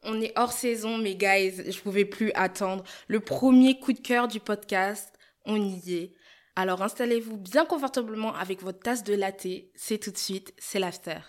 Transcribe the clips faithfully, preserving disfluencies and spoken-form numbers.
On est hors saison, mais guys, je pouvais plus attendre. Le premier coup de cœur du podcast, on y est. Alors installez-vous bien confortablement avec votre tasse de latte. C'est tout de suite, c'est l'after.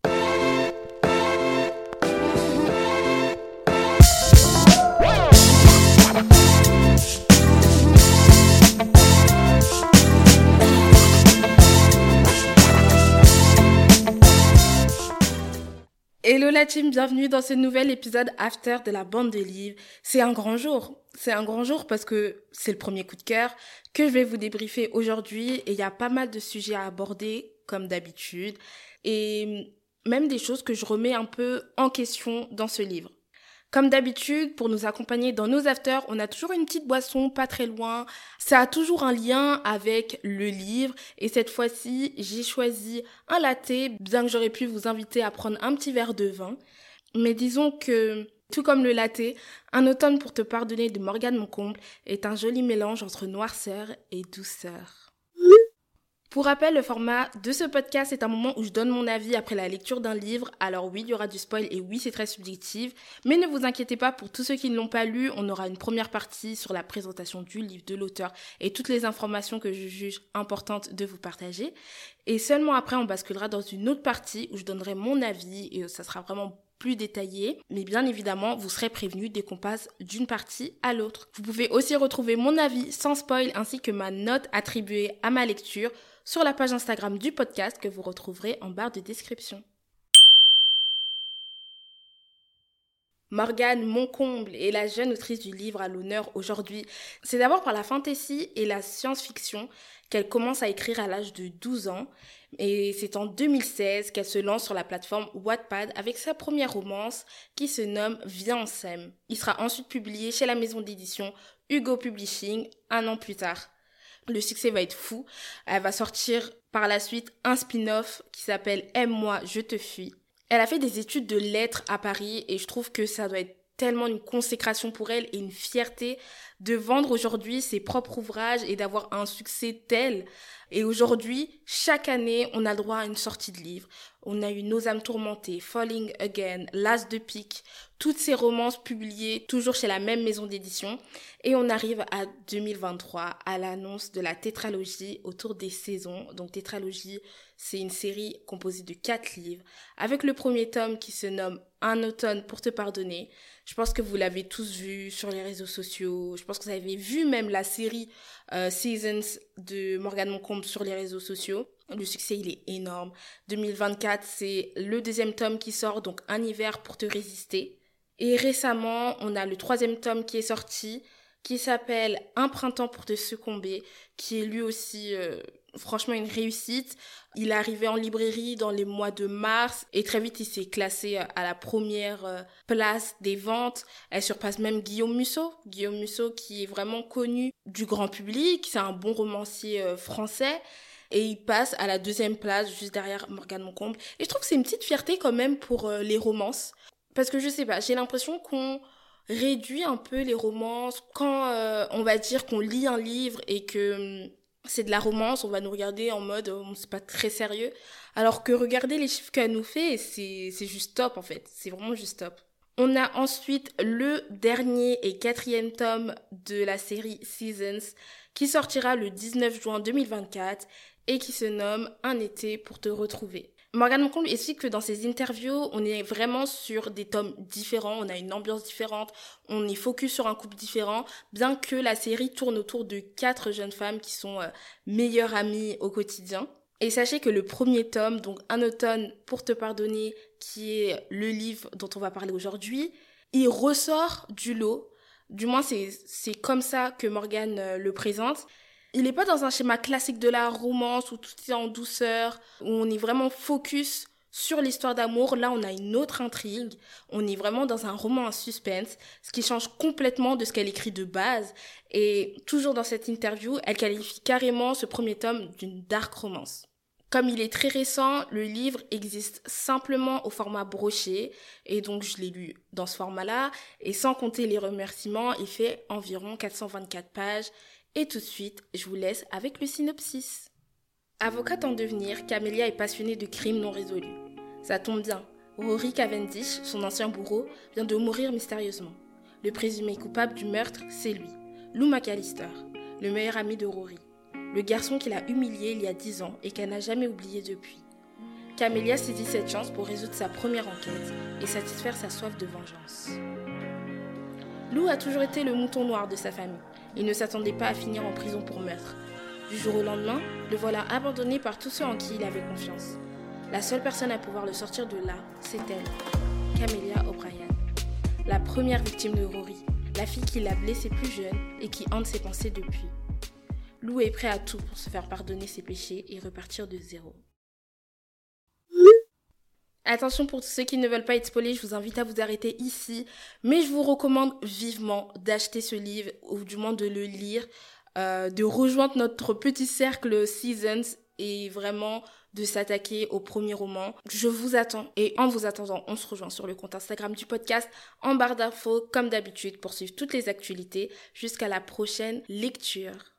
Hello la team, bienvenue dans ce nouvel épisode After de la bande de livres. C'est un grand jour, c'est un grand jour parce que c'est le premier coup de cœur que je vais vous débriefer aujourd'hui et il y a pas mal de sujets à aborder comme d'habitude et même des choses que je remets un peu en question dans ce livre. Comme d'habitude, pour nous accompagner dans nos afters, on a toujours une petite boisson pas très loin. Ça a toujours un lien avec le livre. Et cette fois-ci, j'ai choisi un latte, bien que j'aurais pu vous inviter à prendre un petit verre de vin. Mais disons que, tout comme le latte, Un automne pour te pardonner de Morgane Moncomble est un joli mélange entre noirceur et douceur. Pour rappel, le format de ce podcast est un moment où je donne mon avis après la lecture d'un livre. Alors oui, il y aura du spoil et oui, c'est très subjectif. Mais ne vous inquiétez pas, pour tous ceux qui ne l'ont pas lu, on aura une première partie sur la présentation du livre, de l'auteur et toutes les informations que je juge importantes de vous partager. Et seulement après, on basculera dans une autre partie où je donnerai mon avis et ça sera vraiment plus détaillé. Mais bien évidemment, vous serez prévenus dès qu'on passe d'une partie à l'autre. Vous pouvez aussi retrouver mon avis sans spoil ainsi que ma note attribuée à ma lecture sur la page Instagram du podcast que vous retrouverez en barre de description. Morgane Moncomble est la jeune autrice du livre à l'honneur aujourd'hui. C'est d'abord par la fantasy et la science-fiction qu'elle commence à écrire à l'âge de douze ans. Et c'est en deux mille seize qu'elle se lance sur la plateforme Wattpad avec sa première romance qui se nomme Viens on s'aime. Il sera ensuite publié chez la maison d'édition Hugo Publishing un an plus tard. Le succès va être fou. Elle va sortir par la suite un spin-off qui s'appelle Aime-moi, je te fuis. Elle a fait des études de lettres à Paris et je trouve que ça doit être tellement une consécration pour elle et une fierté de vendre aujourd'hui ses propres ouvrages et d'avoir un succès tel. Et aujourd'hui, chaque année, on a le droit à une sortie de livre. On a eu Nos âmes tourmentées, Falling Again, L'As de pique, toutes ces romances publiées toujours chez la même maison d'édition. Et on arrive à deux mille vingt-trois, à l'annonce de la tétralogie autour des saisons. Donc tétralogie, c'est une série composée de quatre livres, avec le premier tome qui se nomme Un automne pour te pardonner. Je pense que vous l'avez tous vu sur les réseaux sociaux. Je pense que vous avez vu même la série euh, Seasons de Morgane Moncomble sur les réseaux sociaux. Le succès, il est énorme. deux mille vingt-quatre, c'est le deuxième tome qui sort, donc Un hiver pour te résister. Et récemment, on a le troisième tome qui est sorti, qui s'appelle Un printemps pour te succomber, qui est lui aussi euh, franchement une réussite. Il est arrivé en librairie dans les mois de mars et très vite il s'est classé à la première euh, place des ventes. Elle surpasse même Guillaume Musso, Guillaume Musso qui est vraiment connu du grand public, c'est un bon romancier euh, français. Et il passe à la deuxième place, juste derrière Morgane Moncomble. Et je trouve que c'est une petite fierté quand même pour euh, les romances. Parce que je sais pas, j'ai l'impression qu'on réduit un peu les romances. Quand euh, on va dire qu'on lit un livre et que hum, c'est de la romance, on va nous regarder en mode oh, c'est pas très sérieux. Alors que regarder les chiffres qu'elle nous fait, c'est, c'est juste top en fait. C'est vraiment juste top. On a ensuite le dernier et quatrième tome de la série Seasons qui sortira le dix-neuf juin deux mille vingt-quatre et qui se nomme Un été pour te retrouver. Morgane Moncomble explique que dans ses interviews, on est vraiment sur des tomes différents, on a une ambiance différente, on est focus sur un couple différent, bien que la série tourne autour de quatre jeunes femmes qui sont euh, meilleures amies au quotidien. Et sachez que le premier tome, donc Un automne pour te pardonner, qui est le livre dont on va parler aujourd'hui, il ressort du lot. Du moins, c'est, c'est comme ça que Morgane euh, le présente. Il n'est pas dans un schéma classique de la romance où tout est en douceur, où on est vraiment focus sur l'histoire d'amour. Là, on a une autre intrigue. On est vraiment dans un roman en suspense, ce qui change complètement de ce qu'elle écrit de base. Et toujours dans cette interview, elle qualifie carrément ce premier tome d'une dark romance. Comme il est très récent, le livre existe simplement au format broché, et donc je l'ai lu dans ce format-là, et sans compter les remerciements, il fait environ quatre cent vingt-quatre pages, et tout de suite, je vous laisse avec le synopsis. Avocate en devenir, Camélia est passionnée de crimes non résolus. Ça tombe bien, Rory Cavendish, son ancien bourreau, vient de mourir mystérieusement. Le présumé coupable du meurtre, c'est lui, Lou McAllister, le meilleur ami de Rory, le garçon qui l'a humilié il y a dix ans et qu'elle n'a jamais oublié depuis. Camélia saisit cette chance pour résoudre sa première enquête et satisfaire sa soif de vengeance. Lou a toujours été le mouton noir de sa famille. Il ne s'attendait pas à finir en prison pour meurtre. Du jour au lendemain, le voilà abandonné par tous ceux en qui il avait confiance. La seule personne à pouvoir le sortir de là, c'est elle, Camélia O'Brien, la première victime de Rory, la fille qui l'a blessé plus jeune et qui hante ses pensées depuis. Lou est prêt à tout pour se faire pardonner ses péchés et repartir de zéro. Attention, pour tous ceux qui ne veulent pas être spoilés, je vous invite à vous arrêter ici, mais je vous recommande vivement d'acheter ce livre, ou du moins de le lire, euh, de rejoindre notre petit cercle Seasons et vraiment de s'attaquer au premier roman. Je vous attends, et en vous attendant, on se rejoint sur le compte Instagram du podcast, en barre d'infos, comme d'habitude, pour suivre toutes les actualités, jusqu'à la prochaine lecture.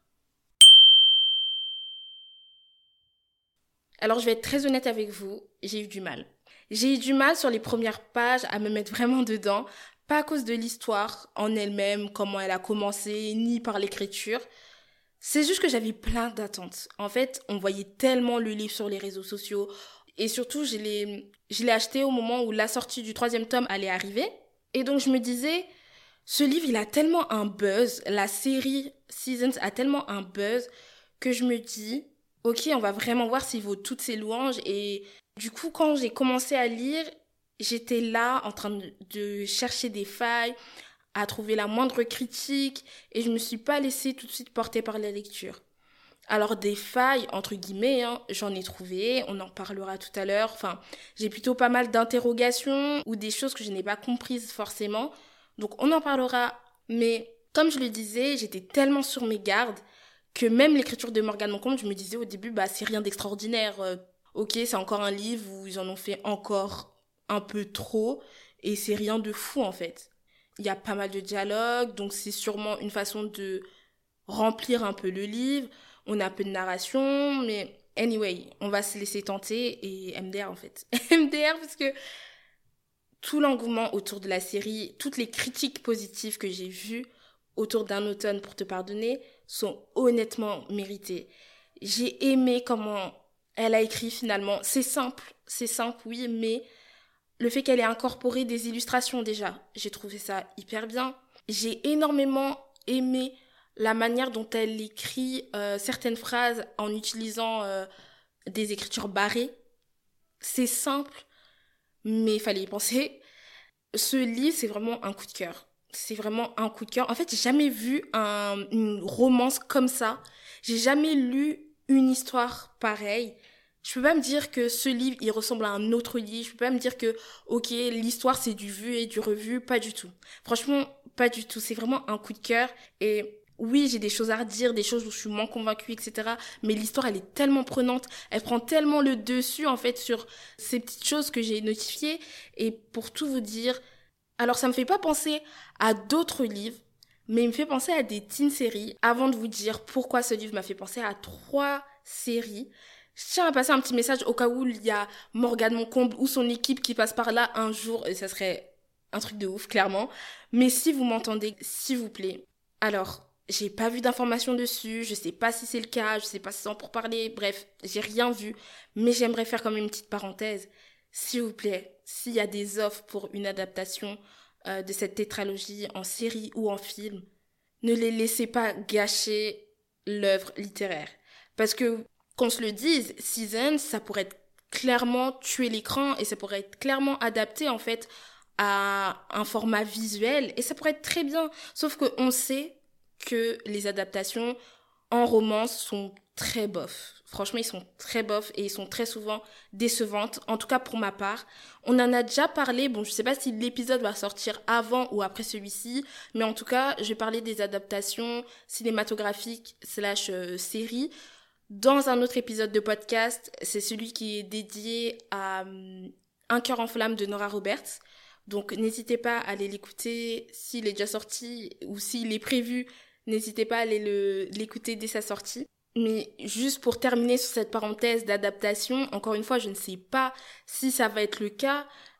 Alors, je vais être très honnête avec vous, j'ai eu du mal. J'ai eu du mal sur les premières pages à me mettre vraiment dedans, pas à cause de l'histoire en elle-même, comment elle a commencé, ni par l'écriture. C'est juste que j'avais plein d'attentes. En fait, on voyait tellement le livre sur les réseaux sociaux, et surtout, je l'ai, je l'ai acheté au moment où la sortie du troisième tome allait arriver. Et donc, je me disais, ce livre, il a tellement un buzz, la série Seasons a tellement un buzz, que je me dis, ok, on va vraiment voir s'il vaut toutes ses louanges. Et du coup, quand j'ai commencé à lire, j'étais là en train de, de chercher des failles, à trouver la moindre critique, et je me suis pas laissée tout de suite porter par la lecture. Alors des failles, entre guillemets, hein, j'en ai trouvé, on en parlera tout à l'heure. Enfin, j'ai plutôt pas mal d'interrogations ou des choses que je n'ai pas comprises forcément. Donc on en parlera, mais comme je le disais, j'étais tellement sur mes gardes que même l'écriture de Morgane Moncombe, je me disais au début, bah c'est rien d'extraordinaire. Euh, ok, c'est encore un livre où ils en ont fait encore un peu trop, et c'est rien de fou en fait. Il y a pas mal de dialogues, donc c'est sûrement une façon de remplir un peu le livre. On a un peu de narration, mais anyway, on va se laisser tenter, et M D R en fait. M D R parce que tout l'engouement autour de la série, toutes les critiques positives que j'ai vues autour d'Un automne pour te pardonner sont honnêtement méritées. J'ai aimé comment elle a écrit finalement. C'est simple, c'est simple oui, mais le fait qu'elle ait incorporé des illustrations déjà, j'ai trouvé ça hyper bien. J'ai énormément aimé la manière dont elle écrit euh, certaines phrases en utilisant euh, des écritures barrées. C'est simple, mais il fallait y penser. Ce livre, c'est vraiment un coup de cœur. C'est vraiment un coup de cœur. En fait, j'ai jamais vu un, une romance comme ça. J'ai jamais lu une histoire pareille. Je peux pas me dire que ce livre, il ressemble à un autre livre. Je peux pas me dire que, ok, l'histoire, c'est du vu et du revu. Pas du tout. Franchement, pas du tout. C'est vraiment un coup de cœur. Et oui, j'ai des choses à redire, des choses où je suis moins convaincue, et cetera. Mais l'histoire, elle est tellement prenante. Elle prend tellement le dessus, en fait, sur ces petites choses que j'ai notifiées. Et pour tout vous dire, alors ça me fait pas penser à d'autres livres, mais il me fait penser à des teen séries. Avant de vous dire pourquoi ce livre m'a fait penser à trois séries, je tiens à passer un petit message au cas où il y a Morgane Moncombe ou son équipe qui passe par là un jour, et ça serait un truc de ouf, clairement. Mais si vous m'entendez, s'il vous plaît. Alors, j'ai pas vu d'informations dessus, je sais pas si c'est le cas, je sais pas si c'est en pour parler, bref, j'ai rien vu, mais j'aimerais faire comme une petite parenthèse. S'il vous plaît, s'il y a des offres pour une adaptation euh, de cette tétralogie en série ou en film, ne les laissez pas gâcher l'œuvre littéraire. Parce que, qu'on se le dise, Seasons, ça pourrait être clairement tuer l'écran, et ça pourrait être clairement adapté en fait à un format visuel, et ça pourrait être très bien. Sauf qu'on sait que les adaptations en romance sont très bof. Franchement, ils sont très bof et ils sont très souvent décevantes, en tout cas pour ma part. On en a déjà parlé, bon, je sais pas si l'épisode va sortir avant ou après celui-ci, mais en tout cas, je vais parler des adaptations cinématographiques slash euh, séries dans un autre épisode de podcast. C'est celui qui est dédié à euh, Un cœur en flammes de Nora Roberts. Donc, n'hésitez pas à aller l'écouter s'il est déjà sorti ou s'il est prévu. N'hésitez pas à aller le, l'écouter dès sa sortie. Mais juste pour terminer sur cette parenthèse d'adaptation, encore une fois, je ne sais pas si ça va être le cas,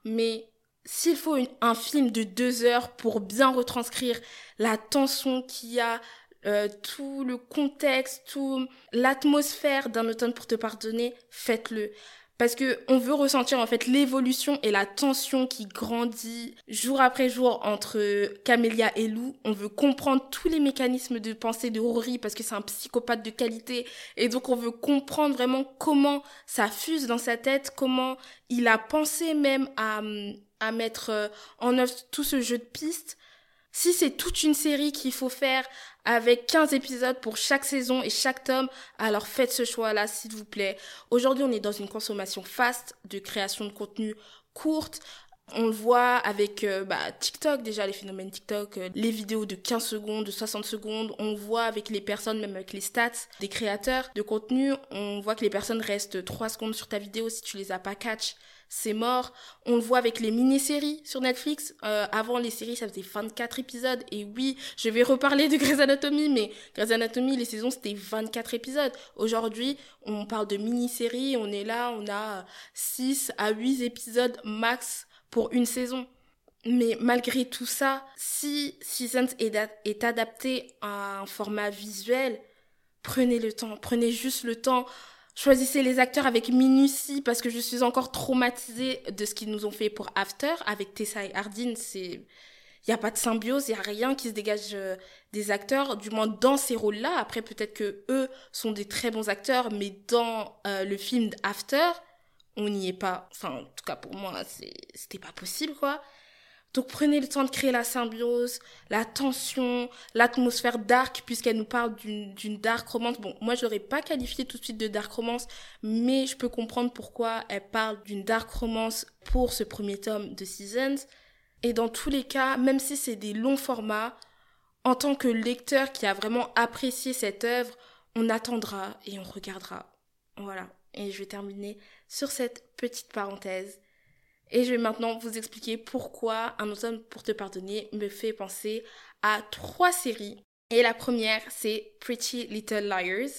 mais s'il faut une, un film de deux heures pour bien retranscrire la tension qu'il y a, euh, tout le contexte, toute l'atmosphère d'un automne pour te pardonner, faites-le. Parce que on veut ressentir en fait l'évolution et la tension qui grandit jour après jour entre Camélia et Lou. On veut comprendre tous les mécanismes de pensée de Rory parce que c'est un psychopathe de qualité. Et donc on veut comprendre vraiment comment ça fuse dans sa tête, comment il a pensé même à, à mettre en œuvre tout ce jeu de pistes. Si c'est toute une série qu'il faut faire avec quinze épisodes pour chaque saison et chaque tome, alors faites ce choix-là, s'il vous plaît. Aujourd'hui, on est dans une consommation fast de création de contenu courte. On le voit avec euh, bah, TikTok, déjà les phénomènes TikTok, euh, les vidéos de quinze secondes, de soixante secondes. On le voit avec les personnes, même avec les stats des créateurs de contenu. On voit que les personnes restent trois secondes sur ta vidéo si tu les as pas catch. C'est mort. On le voit avec les mini-séries sur Netflix. Euh, avant, les séries, ça faisait vingt-quatre épisodes. Et oui, je vais reparler de Grey's Anatomy, mais Grey's Anatomy, les saisons, c'était vingt-quatre épisodes. Aujourd'hui, on parle de mini-séries. On est là, on a six à huit épisodes max pour une saison. Mais malgré tout ça, si Seasons est, da- est adapté à un format visuel, prenez le temps, prenez juste le temps. Choisissez les acteurs avec minutie parce que je suis encore traumatisée de ce qu'ils nous ont fait pour After avec Tessa et Hardin. C'est, il y a pas de symbiose, il y a rien qui se dégage euh, des acteurs, du moins dans ces rôles-là. Après peut-être que eux sont des très bons acteurs, mais dans euh, le film After, on n'y est pas. Enfin, en tout cas pour moi, c'est, c'était pas possible quoi. Donc prenez le temps de créer la symbiose, la tension, l'atmosphère dark, puisqu'elle nous parle d'une, d'une dark romance. Bon, moi je l'aurais pas qualifiée tout de suite de dark romance, mais je peux comprendre pourquoi elle parle d'une dark romance pour ce premier tome de Seasons. Et dans tous les cas, même si c'est des longs formats, en tant que lecteur qui a vraiment apprécié cette œuvre, on attendra et on regardera. Voilà. Et je vais terminer sur cette petite parenthèse. Et je vais maintenant vous expliquer pourquoi Un automne pour te pardonner me fait penser à trois séries. Et la première, c'est Pretty Little Liars.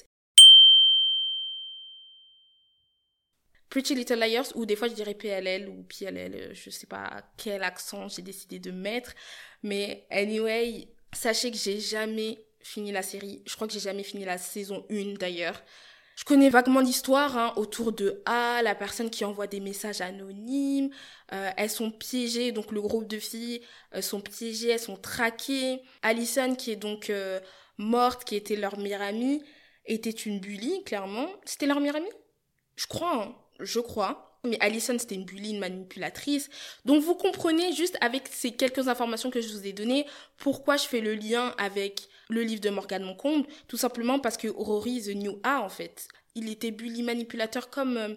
Pretty Little Liars, ou des fois je dirais P L L ou P L L, je sais pas quel accent j'ai décidé de mettre. Mais anyway, sachez que j'ai jamais fini la série. Je crois que j'ai jamais fini la saison un d'ailleurs. Je connais vaguement l'histoire hein, autour de A, la personne qui envoie des messages anonymes. Euh, elles sont piégées, donc le groupe de filles euh, sont piégées, elles sont traquées. Allison, qui est donc euh, morte, qui était leur meilleure amie, était une bully, clairement. C'était leur meilleure amie ? Je crois, hein, je crois. Mais Allison, c'était une bully, une manipulatrice. Donc vous comprenez juste avec ces quelques informations que je vous ai données pourquoi je fais le lien avec le livre de Morgane Moncomble, tout simplement parce que Rory is the new A en fait. Il était bully manipulateur comme euh,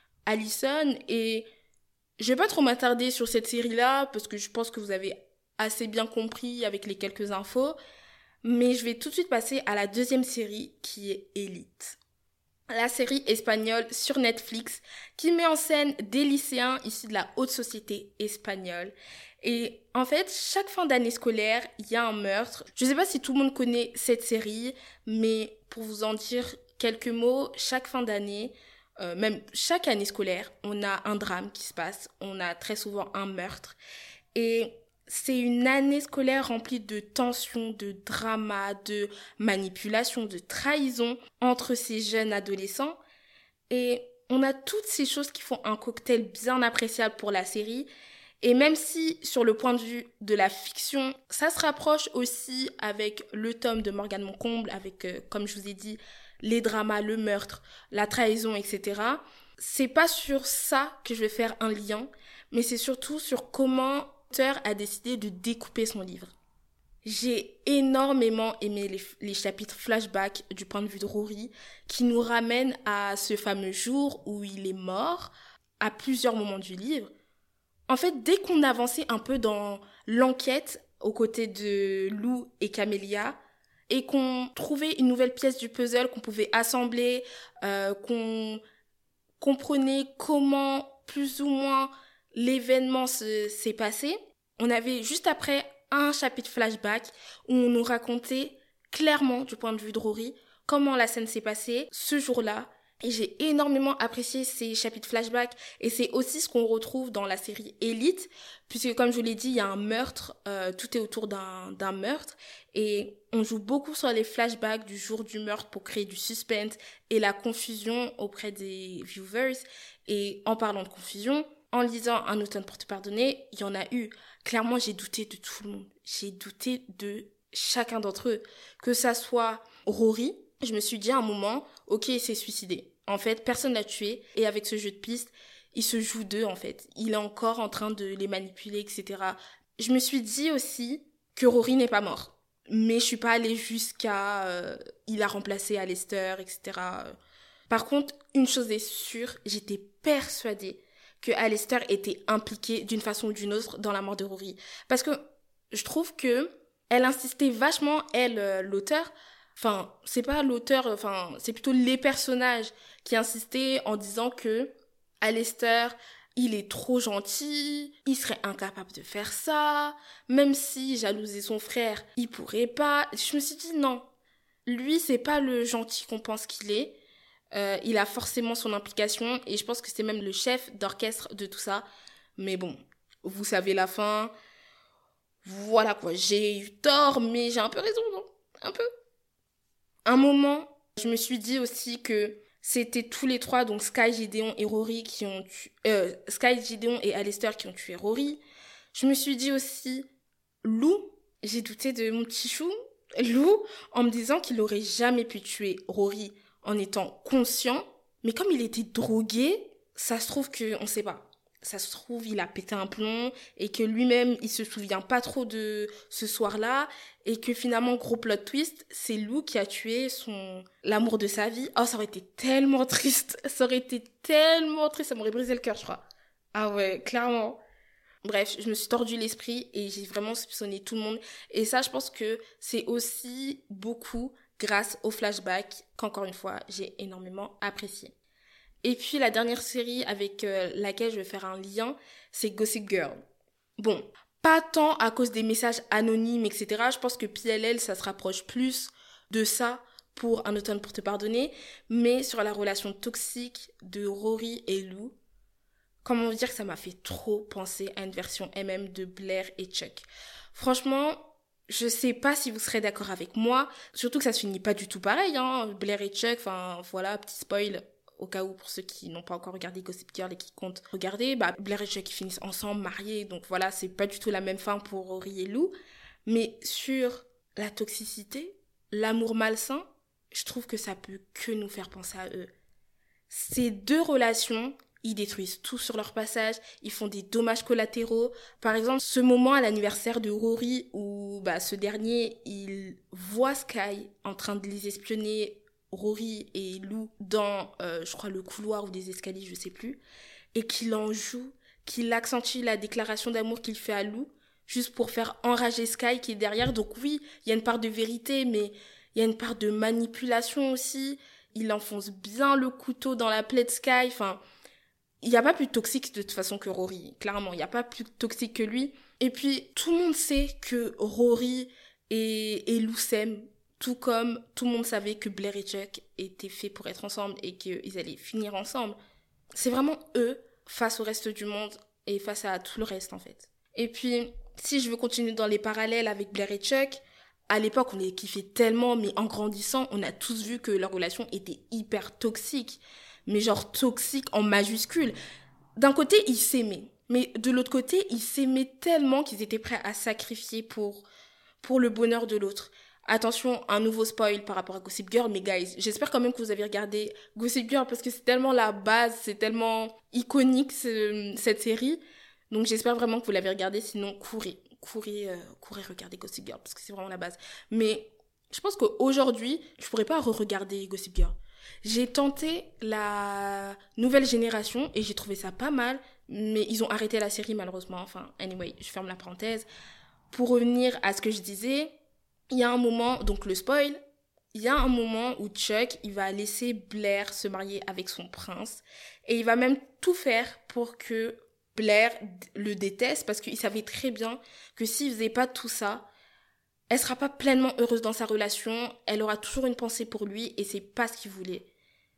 Allison et je vais pas trop m'attarder sur cette série-là parce que je pense que vous avez assez bien compris avec les quelques infos, mais je vais tout de suite passer à la deuxième série qui est Élite. La série espagnole sur Netflix qui met en scène des lycéens issus de la haute société espagnole. Et en fait, chaque fin d'année scolaire, il y a un meurtre. Je ne sais pas si tout le monde connaît cette série, mais pour vous en dire quelques mots, chaque fin d'année, euh, même chaque année scolaire, on a un drame qui se passe. On a très souvent un meurtre. Et c'est une année scolaire remplie de tensions, de dramas, de manipulations, de trahison entre ces jeunes adolescents. Et on a toutes ces choses qui font un cocktail bien appréciable pour la série. Et même si, sur le point de vue de la fiction, ça se rapproche aussi avec le tome de Morgane Moncomble, avec, euh, comme je vous ai dit, les dramas, le meurtre, la trahison, et cetera. C'est pas sur ça que je vais faire un lien, mais c'est surtout sur comment l'auteur a décidé de découper son livre. J'ai énormément aimé les, les chapitres flashback du point de vue de Rory, qui nous ramènent à ce fameux jour où il est mort, à plusieurs moments du livre. En fait, dès qu'on avançait un peu dans l'enquête aux côtés de Lou et Camélia, et qu'on trouvait une nouvelle pièce du puzzle qu'on pouvait assembler, euh, qu'on comprenait comment plus ou moins l'événement se, s'est passé, on avait juste après un chapitre flashback où on nous racontait clairement du point de vue de Rory comment la scène s'est passée ce jour-là Et j'ai énormément apprécié ces chapitres flashback. Et c'est aussi ce qu'on retrouve dans la série Elite. Puisque comme je vous l'ai dit, il y a un meurtre. Euh, tout est autour d'un, d'un meurtre. Et on joue beaucoup sur les flashbacks du jour du meurtre pour créer du suspense et la confusion auprès des viewers. Et en parlant de confusion, en lisant Un automne pour te pardonner, il y en a eu. Clairement, j'ai douté de tout le monde. J'ai douté de chacun d'entre eux. Que ça soit Rory, je me suis dit à un moment, ok, il s'est suicidé. En fait, personne l'a tué. Et avec ce jeu de pistes, il se joue d'eux, en fait. Il est encore en train de les manipuler, et cetera. Je me suis dit aussi que Rory n'est pas mort. Mais je suis pas allée jusqu'à... Euh, il a remplacé Alistair, et cetera. Par contre, une chose est sûre, j'étais persuadée que Alistair était impliqué d'une façon ou d'une autre dans la mort de Rory. Parce que je trouve que elle insistait vachement, elle, euh, l'auteur... Enfin, c'est pas l'auteur, enfin, c'est plutôt les personnages qui insistaient en disant que Alistair, il est trop gentil, il serait incapable de faire ça, même si jalousait son frère, il pourrait pas. Je me suis dit non, lui, c'est pas le gentil qu'on pense qu'il est. Euh, il a forcément son implication et je pense que c'est même le chef d'orchestre de tout ça. Mais bon, vous savez la fin. Voilà quoi, j'ai eu tort, mais j'ai un peu raison, non? Un peu. Un moment, je me suis dit aussi que c'était tous les trois, donc Sky, Gideon et Rory qui ont tué... Euh, Sky, Gideon et Alistair qui ont tué Rory. Je me suis dit aussi, Lou, j'ai douté de mon petit chou, Lou, en me disant qu'il aurait jamais pu tuer Rory en étant conscient. Mais comme il était drogué, ça se trouve qu'on ne sait pas. Ça se trouve, il a pété un plomb et que lui-même, il se souvient pas trop de ce soir-là et que finalement, gros plot twist, c'est Lou qui a tué son l'amour de sa vie. Oh, ça aurait été tellement triste. Ça aurait été tellement triste. Ça m'aurait brisé le cœur, je crois. Ah ouais, clairement. Bref, je me suis tordu l'esprit et j'ai vraiment soupçonné tout le monde. Et ça, je pense que c'est aussi beaucoup grâce au flashback qu'encore une fois, j'ai énormément apprécié. Et puis la dernière série avec euh, laquelle je vais faire un lien, c'est Gossip Girl. Bon, pas tant à cause des messages anonymes, et cetera. Je pense que P L L, ça se rapproche plus de ça pour Un automne pour te pardonner. Mais sur la relation toxique de Rory et Lou, comment dire que ça m'a fait trop penser à une version M M de Blair et Chuck. Franchement, je sais pas si vous serez d'accord avec moi. Surtout que ça se finit pas du tout pareil, hein. Blair et Chuck, enfin voilà, petit spoil... Au cas où, pour ceux qui n'ont pas encore regardé Gossip Girl et qui comptent regarder, bah, Blair et Chuck finissent ensemble, mariés, donc voilà, c'est pas du tout la même fin pour Rory et Lou. Mais sur la toxicité, l'amour malsain, je trouve que ça peut que nous faire penser à eux. Ces deux relations, ils détruisent tout sur leur passage, ils font des dommages collatéraux. Par exemple, ce moment à l'anniversaire de Rory où bah, ce dernier, il voit Sky en train de les espionner, Rory et Lou dans, euh, je crois, le couloir ou des escaliers, je sais plus, et qu'il en joue, qu'il accentue la déclaration d'amour qu'il fait à Lou, juste pour faire enrager Sky qui est derrière. Donc oui, il y a une part de vérité, mais il y a une part de manipulation aussi. Il enfonce bien le couteau dans la plaie de Sky. Enfin, il n'y a pas plus toxique de toute façon que Rory, clairement. Il n'y a pas plus toxique que lui. Et puis, tout le monde sait que Rory et, et Lou s'aiment. Tout comme tout le monde savait que Blair et Chuck étaient faits pour être ensemble et qu'ils allaient finir ensemble. C'est vraiment eux face au reste du monde et face à tout le reste en fait. Et puis, si je veux continuer dans les parallèles avec Blair et Chuck, à l'époque on les kiffait tellement, mais en grandissant, on a tous vu que leur relation était hyper toxique. Mais genre toxique en majuscule. D'un côté, ils s'aimaient. Mais de l'autre côté, ils s'aimaient tellement qu'ils étaient prêts à sacrifier pour, pour le bonheur de l'autre. Attention, un nouveau spoil par rapport à Gossip Girl, mais guys, j'espère quand même que vous avez regardé Gossip Girl parce que c'est tellement la base, c'est tellement iconique ce, cette série. Donc j'espère vraiment que vous l'avez regardé, sinon courez, courez, euh, courez regarder Gossip Girl parce que c'est vraiment la base. Mais je pense qu'aujourd'hui, je pourrais pas re-regarder Gossip Girl. J'ai tenté la nouvelle génération et j'ai trouvé ça pas mal, mais ils ont arrêté la série malheureusement. Enfin, anyway, je ferme la parenthèse. Pour revenir à ce que je disais, il y a un moment, donc le spoil, il y a un moment où Chuck, il va laisser Blair se marier avec son prince et il va même tout faire pour que Blair le déteste parce qu'il savait très bien que s'il faisait pas tout ça, elle sera pas pleinement heureuse dans sa relation, elle aura toujours une pensée pour lui et c'est pas ce qu'il voulait.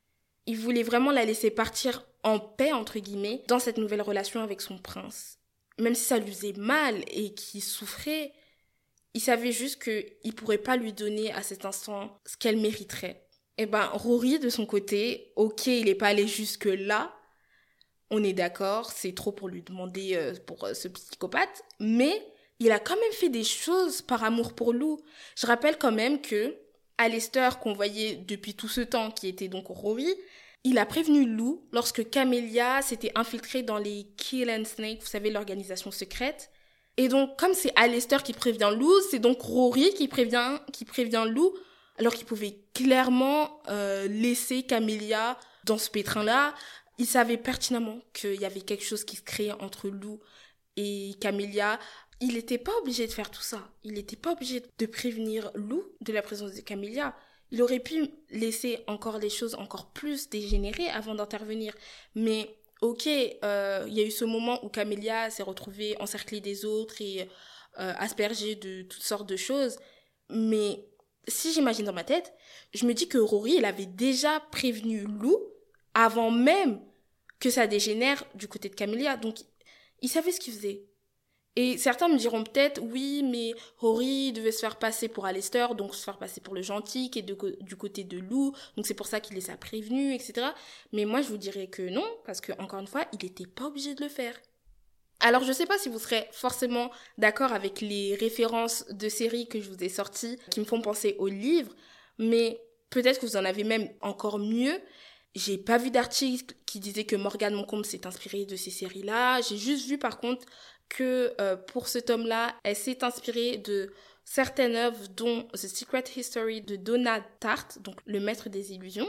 Il voulait vraiment la laisser partir en paix, entre guillemets, dans cette nouvelle relation avec son prince. Même si ça lui faisait mal et qu'il souffrait, il savait juste qu'il ne pourrait pas lui donner à cet instant ce qu'elle mériterait. Et ben, Rory, de son côté, ok, il n'est pas allé jusque-là, on est d'accord, c'est trop pour lui demander euh, pour euh, ce psychopathe, mais il a quand même fait des choses par amour pour Lou. Je rappelle quand même que Alistair, qu'on voyait depuis tout ce temps, qui était donc Rory, il a prévenu Lou lorsque Camélia s'était infiltrée dans les Kill and Snake, vous savez, l'organisation secrète. Et donc, comme c'est Alistair qui prévient Lou, c'est donc Rory qui prévient, qui prévient Lou, alors qu'il pouvait clairement euh, laisser Camélia dans ce pétrin-là. Il savait pertinemment qu'il y avait quelque chose qui se créait entre Lou et Camélia. Il n'était pas obligé de faire tout ça. Il n'était pas obligé de prévenir Lou de la présence de Camélia. Il aurait pu laisser encore les choses encore plus dégénérer avant d'intervenir. Mais ok, euh, il y a eu ce moment où Camélia s'est retrouvée encerclée des autres et euh, aspergée de toutes sortes de choses. Mais si j'imagine dans ma tête, je me dis que Rory, il avait déjà prévenu Lou avant même que ça dégénère du côté de Camélia. Donc, il savait ce qu'il faisait. Et certains me diront peut-être, oui, mais Rory devait se faire passer pour Alistair, donc se faire passer pour le gentil, qui est de, du côté de Lou, donc c'est pour ça qu'il les a prévenus, et cetera. Mais moi, je vous dirais que non, parce que, encore une fois, il n'était pas obligé de le faire. Alors, je sais pas si vous serez forcément d'accord avec les références de séries que je vous ai sorties, qui me font penser au livre, mais peut-être que vous en avez même encore mieux. J'ai pas vu d'article qui disait que Morgane Moncombe s'est inspirée de ces séries-là. J'ai juste vu, par contre, que euh, pour ce tome-là, elle s'est inspirée de certaines œuvres, dont The Secret History de Donna Tartt, donc le maître des illusions,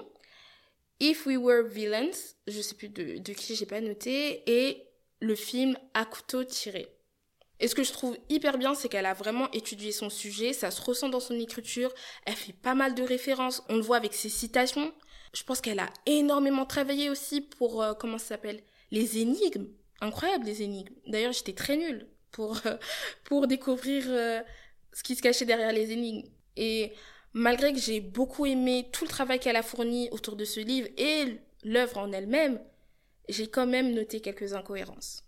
If We Were Villains, je sais plus de, de qui j'ai pas noté, et le film À couteau tiré. Et ce que je trouve hyper bien, c'est qu'elle a vraiment étudié son sujet, ça se ressent dans son écriture, elle fait pas mal de références, on le voit avec ses citations. Je pense qu'elle a énormément travaillé aussi pour, euh, comment ça s'appelle, les énigmes. Incroyable, les énigmes. D'ailleurs, j'étais très nulle pour, euh, pour découvrir euh, ce qui se cachait derrière les énigmes. Et malgré que j'ai beaucoup aimé tout le travail qu'elle a fourni autour de ce livre et l'œuvre en elle-même, j'ai quand même noté quelques incohérences.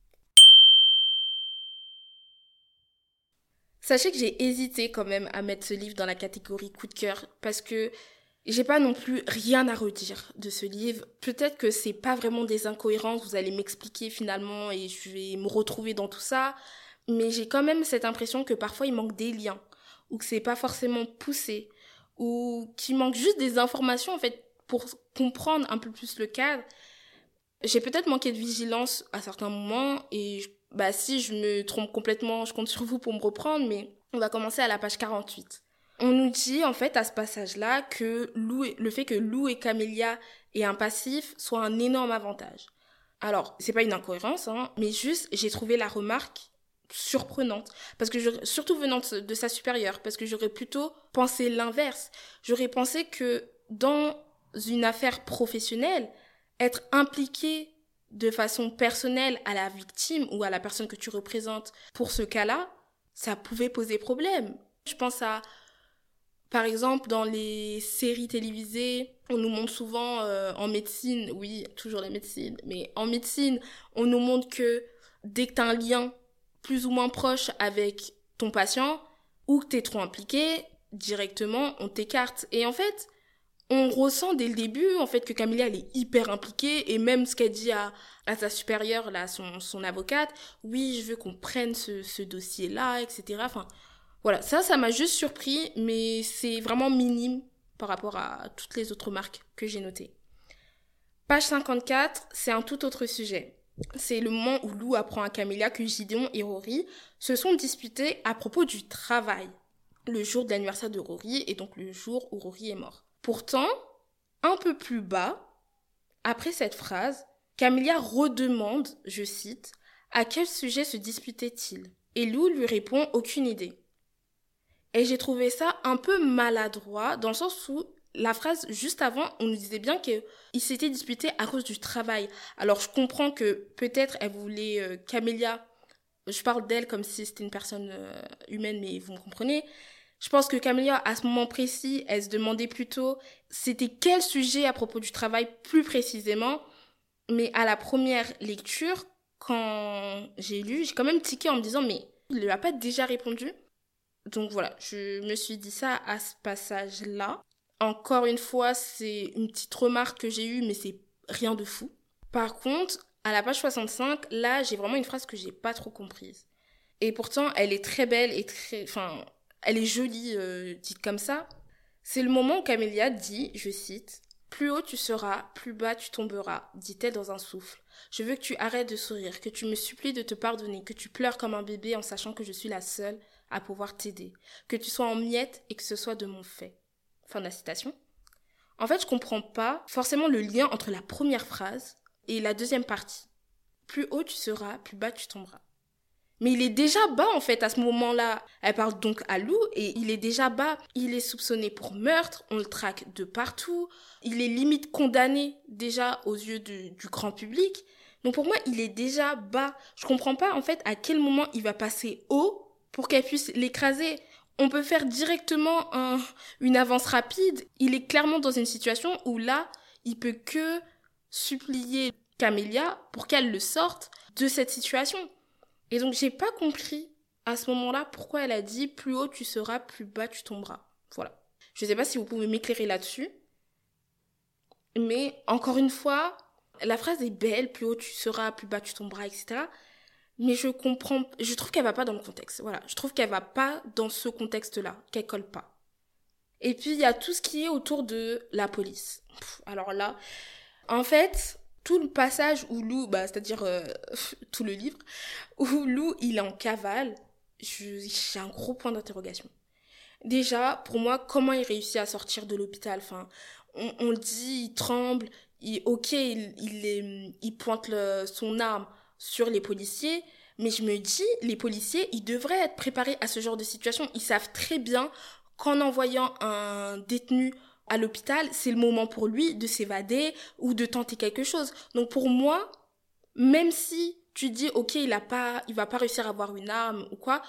Sachez que j'ai hésité quand même à mettre ce livre dans la catégorie coup de cœur parce que j'ai pas non plus rien à redire de ce livre. Peut-être que c'est pas vraiment des incohérences, vous allez m'expliquer finalement et je vais me retrouver dans tout ça. Mais j'ai quand même cette impression que parfois il manque des liens, ou que c'est pas forcément poussé, ou qu'il manque juste des informations en fait pour comprendre un peu plus le cadre. J'ai peut-être manqué de vigilance à certains moments et bah si je me trompe complètement, je compte sur vous pour me reprendre, mais on va commencer à la page quarante-huit. On nous dit en fait à ce passage-là que Lou, le fait que Lou et Camélia aient un passif soit un énorme avantage. Alors, c'est pas une incohérence, hein, mais juste j'ai trouvé la remarque surprenante, parce que je, surtout venant de, de sa supérieure, parce que j'aurais plutôt pensé l'inverse. J'aurais pensé que dans une affaire professionnelle, être impliqué de façon personnelle à la victime ou à la personne que tu représentes pour ce cas-là, ça pouvait poser problème. Je pense à, par exemple, dans les séries télévisées, on nous montre souvent euh, en médecine, oui, toujours la médecine, mais en médecine, on nous montre que dès que tu as un lien plus ou moins proche avec ton patient, ou que tu es trop impliqué, directement, on t'écarte. Et en fait, on ressent dès le début, en fait, que Camélia, elle est hyper impliquée, et même ce qu'elle dit à, à sa supérieure, là, son, son avocate, oui, je veux qu'on prenne ce, ce dossier-là, et cetera. Enfin, voilà, ça, ça m'a juste surpris, mais c'est vraiment minime par rapport à toutes les autres marques que j'ai notées. Page cinquante-quatre, c'est un tout autre sujet. C'est le moment où Lou apprend à Camélia que Gideon et Rory se sont disputés à propos du travail, le jour de l'anniversaire de Rory, et donc le jour où Rory est mort. Pourtant, un peu plus bas, après cette phrase, Camélia redemande, je cite, « À quel sujet se disputait-il » Et Lou lui répond « Aucune idée ». Et j'ai trouvé ça un peu maladroit, dans le sens où la phrase juste avant, on nous disait bien qu'ils s'étaient disputés à cause du travail. Alors je comprends que peut-être elle voulait euh, Camélia, je parle d'elle comme si c'était une personne euh, humaine, mais vous me comprenez. Je pense que Camélia, à ce moment précis, elle se demandait plutôt c'était quel sujet à propos du travail plus précisément. Mais à la première lecture, quand j'ai lu, j'ai quand même tiqué en me disant mais il ne lui a pas déjà répondu? Donc voilà, je me suis dit ça à ce passage-là. Encore une fois, c'est une petite remarque que j'ai eue, mais c'est rien de fou. Par contre, à la page soixante-cinq, là, j'ai vraiment une phrase que j'ai pas trop comprise. Et pourtant, elle est très belle et très... Enfin, elle est jolie, euh, dite comme ça. C'est le moment où Camélia dit, je cite, « Plus haut tu seras, plus bas tu tomberas, dit-elle dans un souffle. Je veux que tu arrêtes de sourire, que tu me supplies de te pardonner, que tu pleures comme un bébé en sachant que je suis la seule à pouvoir t'aider, que tu sois en miettes et que ce soit de mon fait. » Fin de la citation. En fait, je comprends pas forcément le lien entre la première phrase et la deuxième partie. Plus haut tu seras, plus bas tu tomberas. Mais il est déjà bas en fait à ce moment-là. Elle parle donc à Lou et il est déjà bas. Il est soupçonné pour meurtre, on le traque de partout. Il est limite condamné déjà aux yeux de, du grand public. Donc pour moi, il est déjà bas. Je comprends pas en fait à quel moment il va passer haut pour qu'elle puisse l'écraser. On peut faire directement un, une avance rapide. Il est clairement dans une situation où là, il peut que supplier Camélia pour qu'elle le sorte de cette situation. Et donc, j'ai pas compris à ce moment-là pourquoi elle a dit plus haut tu seras, plus bas tu tomberas. Voilà. Je sais pas si vous pouvez m'éclairer là-dessus. Mais encore une fois, la phrase est belle, plus haut tu seras, plus bas tu tomberas, et cetera. Mais je comprends, je trouve qu'elle va pas dans le contexte. Voilà. Je trouve qu'elle va pas dans ce contexte-là, qu'elle colle pas. Et puis, il y a tout ce qui est autour de la police. Pff, alors là, en fait, tout le passage où Lou, bah, c'est-à-dire euh, tout le livre, où Lou, il est en cavale, je, j'ai un gros point d'interrogation. Déjà, pour moi, comment il réussit à sortir de l'hôpital? Enfin, on, on le dit, il tremble, il, ok, il, il, est, il pointe le, son arme sur les policiers, mais je me dis, les policiers, ils devraient être préparés à ce genre de situation. Ils savent très bien qu'en envoyant un détenu à l'hôpital, c'est le moment pour lui de s'évader ou de tenter quelque chose. Donc pour moi, même si tu dis, ok, il a pas, il va pas réussir à avoir une arme ou quoi,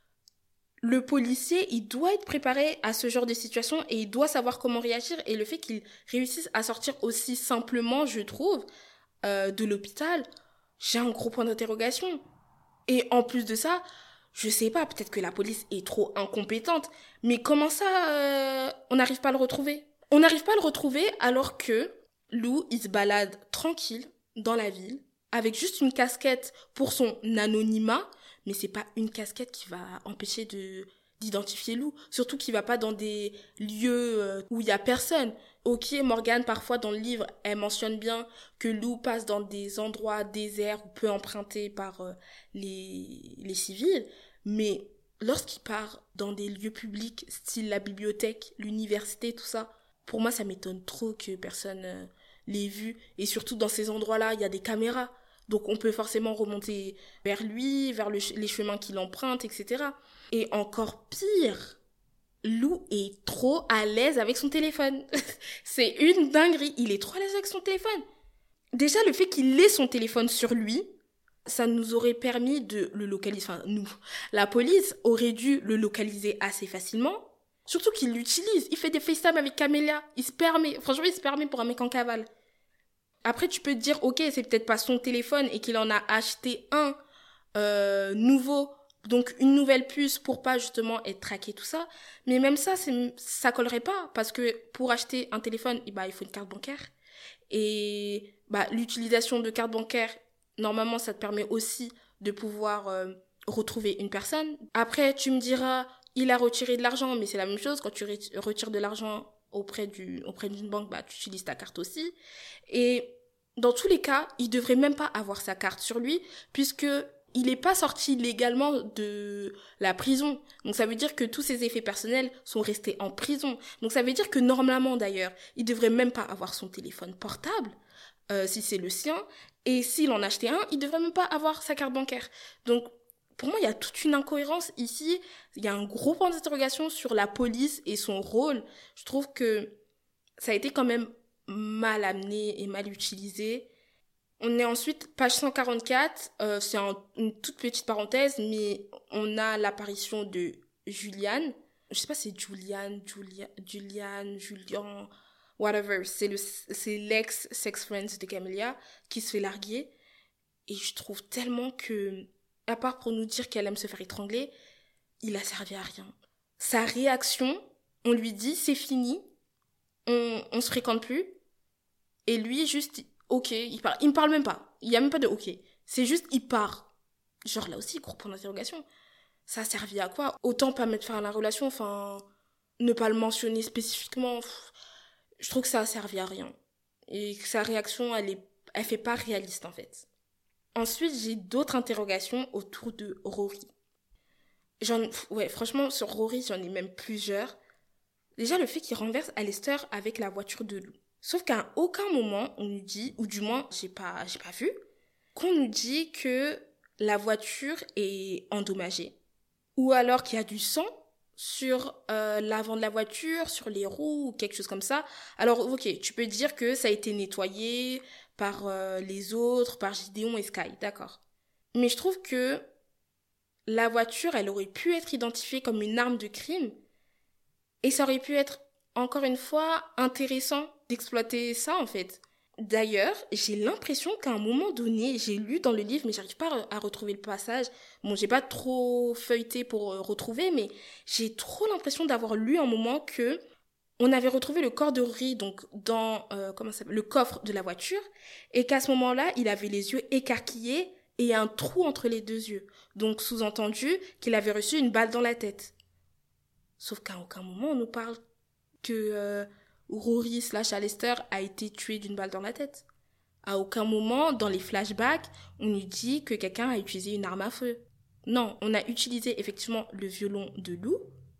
le policier, il doit être préparé à ce genre de situation et il doit savoir comment réagir. Et le fait qu'il réussisse à sortir aussi simplement, je trouve, euh, de l'hôpital, j'ai un gros point d'interrogation. Et en plus de ça, je sais pas, peut-être que la police est trop incompétente, mais comment ça, euh, on n'arrive pas à le retrouver? On n'arrive pas à le retrouver alors que Lou, il se balade tranquille dans la ville, avec juste une casquette pour son anonymat, mais c'est pas une casquette qui va empêcher de d'identifier Lou, surtout qu'il va pas dans des lieux euh, où il y a personne. Ok, Morgane, parfois dans le livre, elle mentionne bien que Lou passe dans des endroits déserts ou peu empruntés par euh, les, les civils, mais lorsqu'il part dans des lieux publics, style la bibliothèque, l'université, tout ça, pour moi, ça m'étonne trop que personne euh, l'ait vu. Et surtout, dans ces endroits-là, il y a des caméras. Donc, on peut forcément remonter vers lui, vers le, les chemins qu'il emprunte, et cetera. Et encore pire, Lou est trop à l'aise avec son téléphone. C'est une dinguerie. Il est trop à l'aise avec son téléphone. Déjà, le fait qu'il ait son téléphone sur lui, ça nous aurait permis de le localiser. Enfin, nous. La police aurait dû le localiser assez facilement. Surtout qu'il l'utilise. Il fait des FaceTime avec Camélia. Il se permet. Franchement, il se permet pour un mec en cavale. Après, tu peux te dire, ok, c'est peut-être pas son téléphone et qu'il en a acheté un euh, nouveau. Donc, une nouvelle puce pour pas justement être traqué, tout ça. Mais même ça, c'est, ça collerait pas. Parce que pour acheter un téléphone, bah, il faut une carte bancaire. Et bah, l'utilisation de carte bancaire, normalement, ça te permet aussi de pouvoir euh, retrouver une personne. Après, tu me diras, il a retiré de l'argent, mais c'est la même chose. Quand tu retires de l'argent auprès, du, auprès d'une banque, bah, tu utilises ta carte aussi. Et dans tous les cas, il devrait même pas avoir sa carte sur lui, puisque il n'est pas sorti légalement de la prison. Donc ça veut dire que tous ses effets personnels sont restés en prison. Donc ça veut dire que normalement d'ailleurs, il devrait même pas avoir son téléphone portable, euh, si c'est le sien. Et s'il en achetait un, il devrait même pas avoir sa carte bancaire. Donc pour moi, il y a toute une incohérence ici. Il y a un gros point d'interrogation sur la police et son rôle. Je trouve que ça a été quand même mal amené et mal utilisé. On est ensuite, page cent quarante-quatre, euh, c'est un, une toute petite parenthèse, mais on a l'apparition de Juliane. je sais pas, c'est Julian, Julia, Julian, Julian, whatever. C'est, le, c'est l'ex-sex friend de Camélia qui se fait larguer. Et je trouve tellement que, à part pour nous dire qu'elle aime se faire étrangler, il a servi à rien. Sa réaction, on lui dit c'est fini, on, on se fréquente plus. Et lui, juste, ok, il part. Il me parle même pas. Il y a même pas de ok. C'est juste, il part. Genre là aussi, gros point d'interrogation. Ça a servi à quoi? Autant pas mettre fin à la relation, enfin, ne pas le mentionner spécifiquement. Pff, je trouve que ça a servi à rien. Et que sa réaction, elle est, elle fait pas réaliste en fait. Ensuite, j'ai d'autres interrogations autour de Rory. J'en, ouais, franchement, sur Rory, j'en ai même plusieurs. Déjà, le fait qu'il renverse Alistair avec la voiture de Lou. Sauf qu'à aucun moment, on nous dit, ou du moins, j'ai pas, j'ai pas vu, qu'on nous dit que la voiture est endommagée. Ou alors qu'il y a du sang sur euh, l'avant de la voiture, sur les roues, ou quelque chose comme ça. Alors, ok, tu peux dire que ça a été nettoyé par euh, les autres, par Gideon et Sky, d'accord. Mais je trouve que la voiture, elle aurait pu être identifiée comme une arme de crime, et ça aurait pu être, encore une fois, intéressant d'exploiter ça, en fait. D'ailleurs, j'ai l'impression qu'à un moment donné, j'ai lu dans le livre, mais j'arrive pas à retrouver le passage. Bon, j'ai pas trop feuilleté pour retrouver, mais j'ai trop l'impression d'avoir lu un moment que on avait retrouvé le corps de Rory, donc dans euh, comment ça s'appelle, le coffre de la voiture, et qu'à ce moment-là, il avait les yeux écarquillés et un trou entre les deux yeux. Donc, sous-entendu qu'il avait reçu une balle dans la tête. Sauf qu'à aucun moment on nous parle que euh, Rory slash Alistair a été tué d'une balle dans la tête. À aucun moment, dans les flashbacks, on nous dit que quelqu'un a utilisé une arme à feu. Non, on a utilisé effectivement le violon de Lou.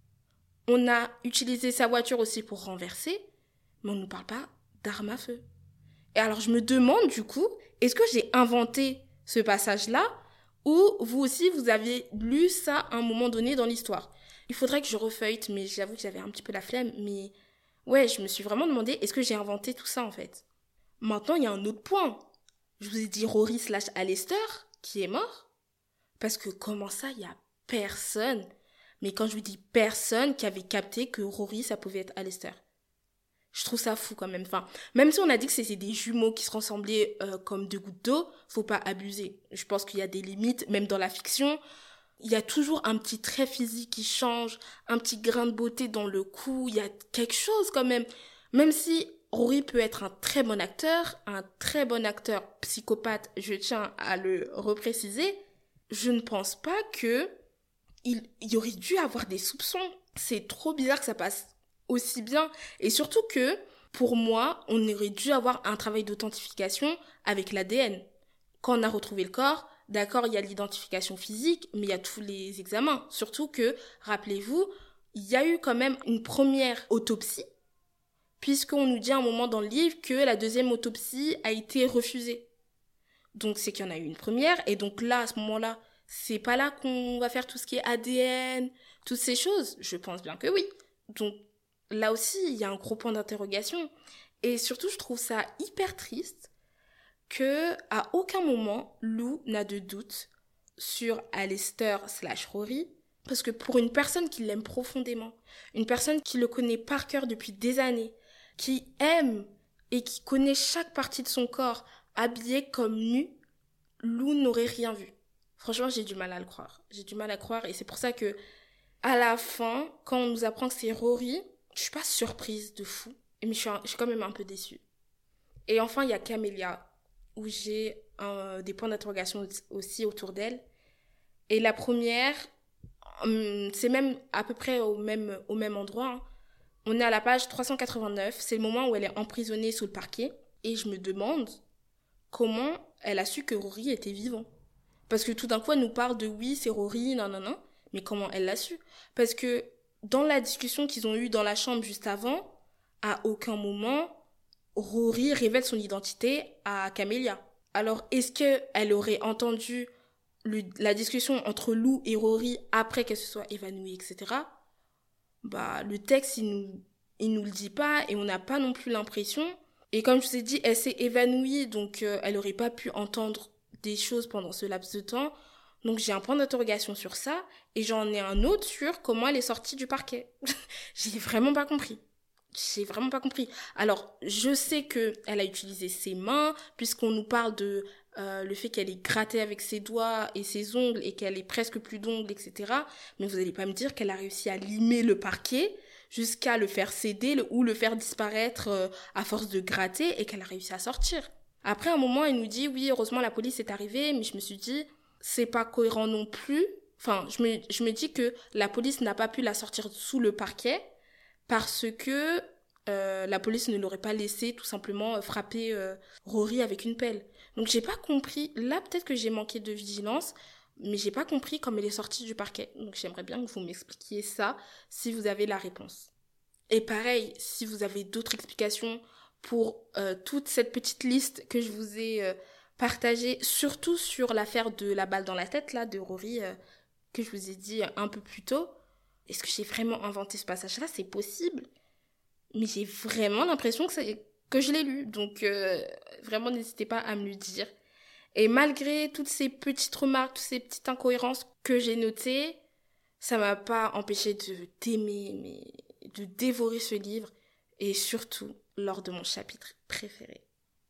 On a utilisé sa voiture aussi pour renverser, mais on ne nous parle pas d'arme à feu. Et alors je me demande du coup, est-ce que j'ai inventé ce passage-là ou vous aussi vous avez lu ça à un moment donné dans l'histoire? Il faudrait que je refeuille, mais j'avoue que j'avais un petit peu la flemme, mais ouais, je me suis vraiment demandé, est-ce que j'ai inventé tout ça en fait? Maintenant, il y a un autre point. Je vous ai dit Rory slash Alistair qui est mort. Parce que comment ça, il y a personne, mais quand je vous dis personne, qui avait capté que Rory, ça pouvait être Alistair. Je trouve ça fou quand même. Enfin, même si on a dit que c'était des jumeaux qui se ressemblaient euh, comme deux gouttes d'eau, faut pas abuser. Je pense qu'il y a des limites, même dans la fiction. Il y a toujours un petit trait physique qui change, un petit grain de beauté dans le cou, il y a quelque chose quand même. Même si Rory peut être un très bon acteur, un très bon acteur psychopathe, je tiens à le repréciser, je ne pense pas que il, il y aurait dû avoir des soupçons. C'est trop bizarre que ça passe aussi bien. Et surtout que, pour moi, on aurait dû avoir un travail d'authentification avec l'A D N. Quand on a retrouvé le corps, d'accord, il y a l'identification physique, mais il y a tous les examens. Surtout que, rappelez-vous, il y a eu quand même une première autopsie, puisqu'on nous dit à un moment dans le livre que la deuxième autopsie a été refusée. Donc c'est qu'il y en a eu une première, et donc là, à ce moment-là, c'est pas là qu'on va faire tout ce qui est A D N, toutes ces choses. Je pense bien que oui. Donc là aussi, il y a un gros point d'interrogation. Et surtout, je trouve ça hyper triste que à aucun moment Lou n'a de doute sur Alistair slash Rory, parce que pour une personne qui l'aime profondément, une personne qui le connaît par cœur depuis des années, qui aime et qui connaît chaque partie de son corps habillée comme nu, Lou n'aurait rien vu. Franchement, j'ai du mal à le croire. J'ai du mal à croire et c'est pour ça que à la fin, quand on nous apprend que c'est Rory, je suis pas surprise de fou, mais je suis, un, je suis quand même un peu déçue. Et enfin, il y a Camélia, où j'ai euh, des points d'interrogation aussi autour d'elle. Et la première, hum, c'est même à peu près au même, au même endroit. Hein. On est à la page trois cent quatre-vingt-neuf, c'est le moment où elle est emprisonnée sous le parquet. Et je me demande comment elle a su que Rory était vivant. Parce que tout d'un coup, elle nous parle de oui, c'est Rory, non, non, non. Mais comment elle l'a su? Parce que dans la discussion qu'ils ont eue dans la chambre juste avant, à aucun moment, Rory révèle son identité à Camélia. Alors, est-ce qu'elle aurait entendu le, la discussion entre Lou et Rory après qu'elle se soit évanouie, et cetera. Bah, le texte, il nous, il nous le dit pas et on n'a pas non plus l'impression. Et comme je vous ai dit, elle s'est évanouie, donc euh, elle aurait pas pu entendre des choses pendant ce laps de temps. Donc j'ai un point d'interrogation sur ça et j'en ai un autre sur comment elle est sortie du parquet. J'ai vraiment pas compris. J'ai vraiment pas compris. Alors, je sais que elle a utilisé ses mains, puisqu'on nous parle de euh, le fait qu'elle est grattée avec ses doigts et ses ongles et qu'elle est presque plus d'ongles, et cetera. Mais vous allez pas me dire qu'elle a réussi à limer le parquet jusqu'à le faire céder le, ou le faire disparaître euh, à force de gratter et qu'elle a réussi à sortir. Après, à un moment, elle nous dit, oui, heureusement, la police est arrivée, mais je me suis dit, c'est pas cohérent non plus. Enfin, je me, je me dis que la police n'a pas pu la sortir sous le parquet, parce que euh, la police ne l'aurait pas laissé tout simplement euh, frapper euh, Rory avec une pelle. Donc j'ai pas compris, là peut-être que j'ai manqué de vigilance, mais j'ai pas compris comment elle est sortie du parquet. Donc j'aimerais bien que vous m'expliquiez ça si vous avez la réponse. Et pareil, si vous avez d'autres explications pour euh, toute cette petite liste que je vous ai euh, partagée, surtout sur l'affaire de la balle dans la tête là de Rory euh, que je vous ai dit un peu plus tôt. Est-ce que j'ai vraiment inventé ce passage-là? C'est possible. Mais j'ai vraiment l'impression que, c'est, que je l'ai lu. Donc, euh, vraiment, n'hésitez pas à me le dire. Et malgré toutes ces petites remarques, toutes ces petites incohérences que j'ai notées, ça m'a pas empêché de d'aimer, mais de dévorer ce livre. Et surtout, lors de mon chapitre préféré.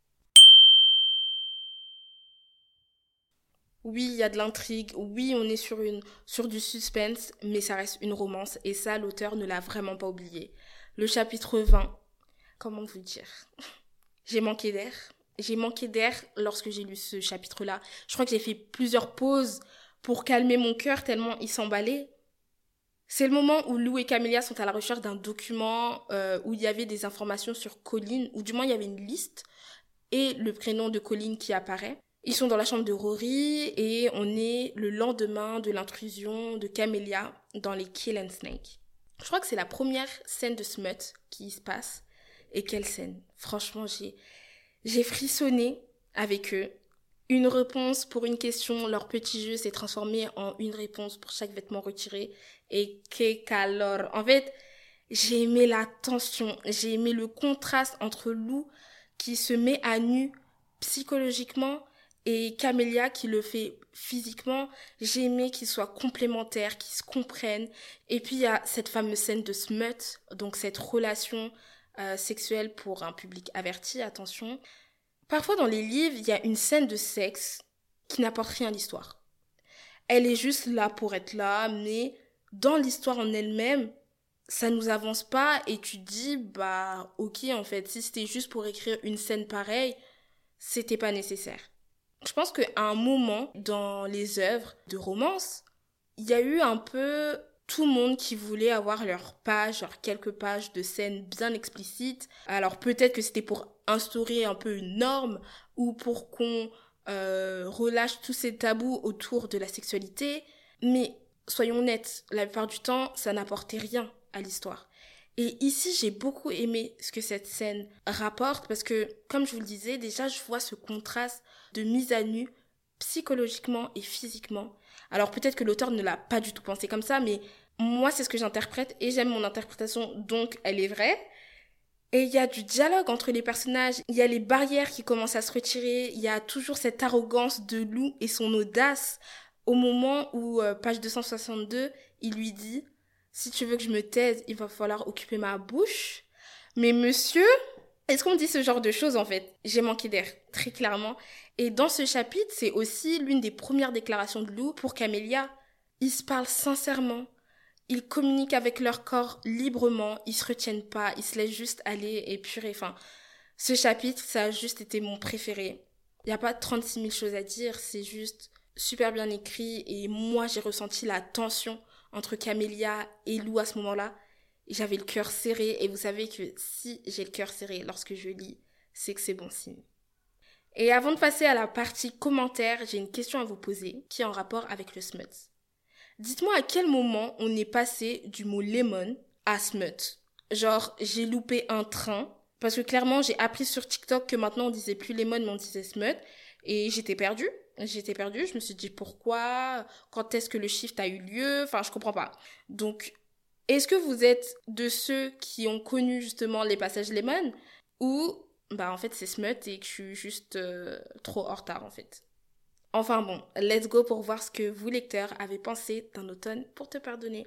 Oui, il y a de l'intrigue, oui, on est sur, une, sur du suspense, mais ça reste une romance, et ça, l'auteur ne l'a vraiment pas oublié. Le chapitre vingt, comment vous dire? J'ai manqué d'air. J'ai manqué d'air lorsque j'ai lu ce chapitre-là. Je crois que j'ai fait plusieurs pauses pour calmer mon cœur tellement il s'emballait. C'est le moment où Lou et Camélia sont à la recherche d'un document euh, où il y avait des informations sur Colleen, ou du moins il y avait une liste, et le prénom de Colleen qui apparaît. Ils sont dans la chambre de Rory et on est le lendemain de l'intrusion de Camélia dans les Kill and Snake. Je crois que c'est la première scène de smut qui se passe. Et quelle scène! Franchement, j'ai, j'ai frissonné avec eux. Une réponse pour une question, leur petit jeu s'est transformé en une réponse pour chaque vêtement retiré. Et que calor! En fait, j'ai aimé la tension, j'ai aimé le contraste entre Lou qui se met à nu psychologiquement et Camélia qui le fait physiquement. J'ai aimé qu'ils soient complémentaires, qu'ils se comprennent. Et puis il y a cette fameuse scène de smut, donc cette relation euh, sexuelle pour un public averti, attention. Parfois dans les livres, il y a une scène de sexe qui n'apporte rien à l'histoire. Elle est juste là pour être là, mais dans l'histoire en elle-même, ça nous avance pas et tu te dis, bah ok en fait, si c'était juste pour écrire une scène pareille, c'était pas nécessaire. Je pense qu'à un moment, dans les œuvres de romance, il y a eu un peu tout le monde qui voulait avoir leur page, leurs quelques pages de scènes bien explicites. Alors peut-être que c'était pour instaurer un peu une norme ou pour qu'on euh, relâche tous ces tabous autour de la sexualité. Mais soyons honnêtes, la plupart du temps, ça n'apportait rien à l'histoire. Et ici, j'ai beaucoup aimé ce que cette scène rapporte parce que, comme je vous le disais, déjà, je vois ce contraste de mise à nu psychologiquement et physiquement. Alors peut-être que l'auteur ne l'a pas du tout pensé comme ça, mais moi, c'est ce que j'interprète et j'aime mon interprétation, donc elle est vraie. Et il y a du dialogue entre les personnages, il y a les barrières qui commencent à se retirer, il y a toujours cette arrogance de Lou et son audace au moment où, euh, page deux cent soixante-deux, il lui dit « Si tu veux que je me taise, il va falloir occuper ma bouche. » Mais monsieur, est-ce qu'on dit ce genre de choses en fait? J'ai manqué d'air, très clairement. Et dans ce chapitre, c'est aussi l'une des premières déclarations de Lou pour Camélia. Ils se parlent sincèrement. Ils communiquent avec leur corps librement. Ils se retiennent pas. Ils se laissent juste aller et purée. Enfin, ce chapitre, ça a juste été mon préféré. Il n'y a pas trente-six mille choses à dire. C'est juste super bien écrit. Et moi, j'ai ressenti la tension entre Camélia et Lou à ce moment-là. J'avais le cœur serré. Et vous savez que si j'ai le cœur serré lorsque je lis, c'est que c'est bon signe. Et avant de passer à la partie commentaires, j'ai une question à vous poser qui est en rapport avec le smut. Dites-moi à quel moment on est passé du mot lemon à smut. Genre, j'ai loupé un train, parce que clairement, j'ai appris sur TikTok que maintenant on disait plus lemon, mais on disait smut, et j'étais perdue. J'étais perdue, je me suis dit pourquoi, quand est-ce que le shift a eu lieu, enfin, je comprends pas. Donc, est-ce que vous êtes de ceux qui ont connu justement les passages lemon, ou, bah en fait, c'est smut et que je suis juste euh, trop en retard en fait. Enfin bon, let's go pour voir ce que vous, lecteurs, avez pensé d'un automne pour te pardonner.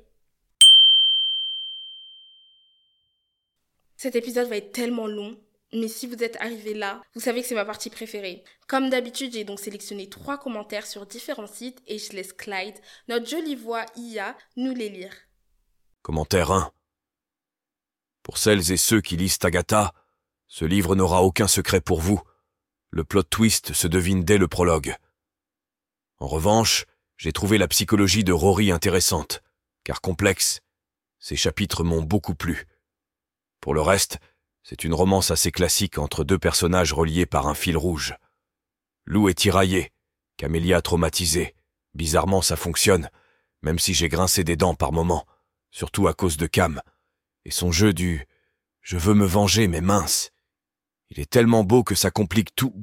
Cet épisode va être tellement long, mais si vous êtes arrivé là, vous savez que c'est ma partie préférée. Comme d'habitude, j'ai donc sélectionné trois commentaires sur différents sites et je laisse Clyde, notre jolie voix I A, nous les lire. Commentaire un. Pour celles et ceux qui lisent Agatha, ce livre n'aura aucun secret pour vous. Le plot twist se devine dès le prologue. En revanche, j'ai trouvé la psychologie de Rory intéressante, car complexe. Ces chapitres m'ont beaucoup plu. Pour le reste, c'est une romance assez classique entre deux personnages reliés par un fil rouge. Lou est tiraillé, Camélia traumatisée. Bizarrement, ça fonctionne, même si j'ai grincé des dents par moments, surtout à cause de Cam. Et son jeu du « je veux me venger, mais mince ». Il est tellement beau que ça complique tout.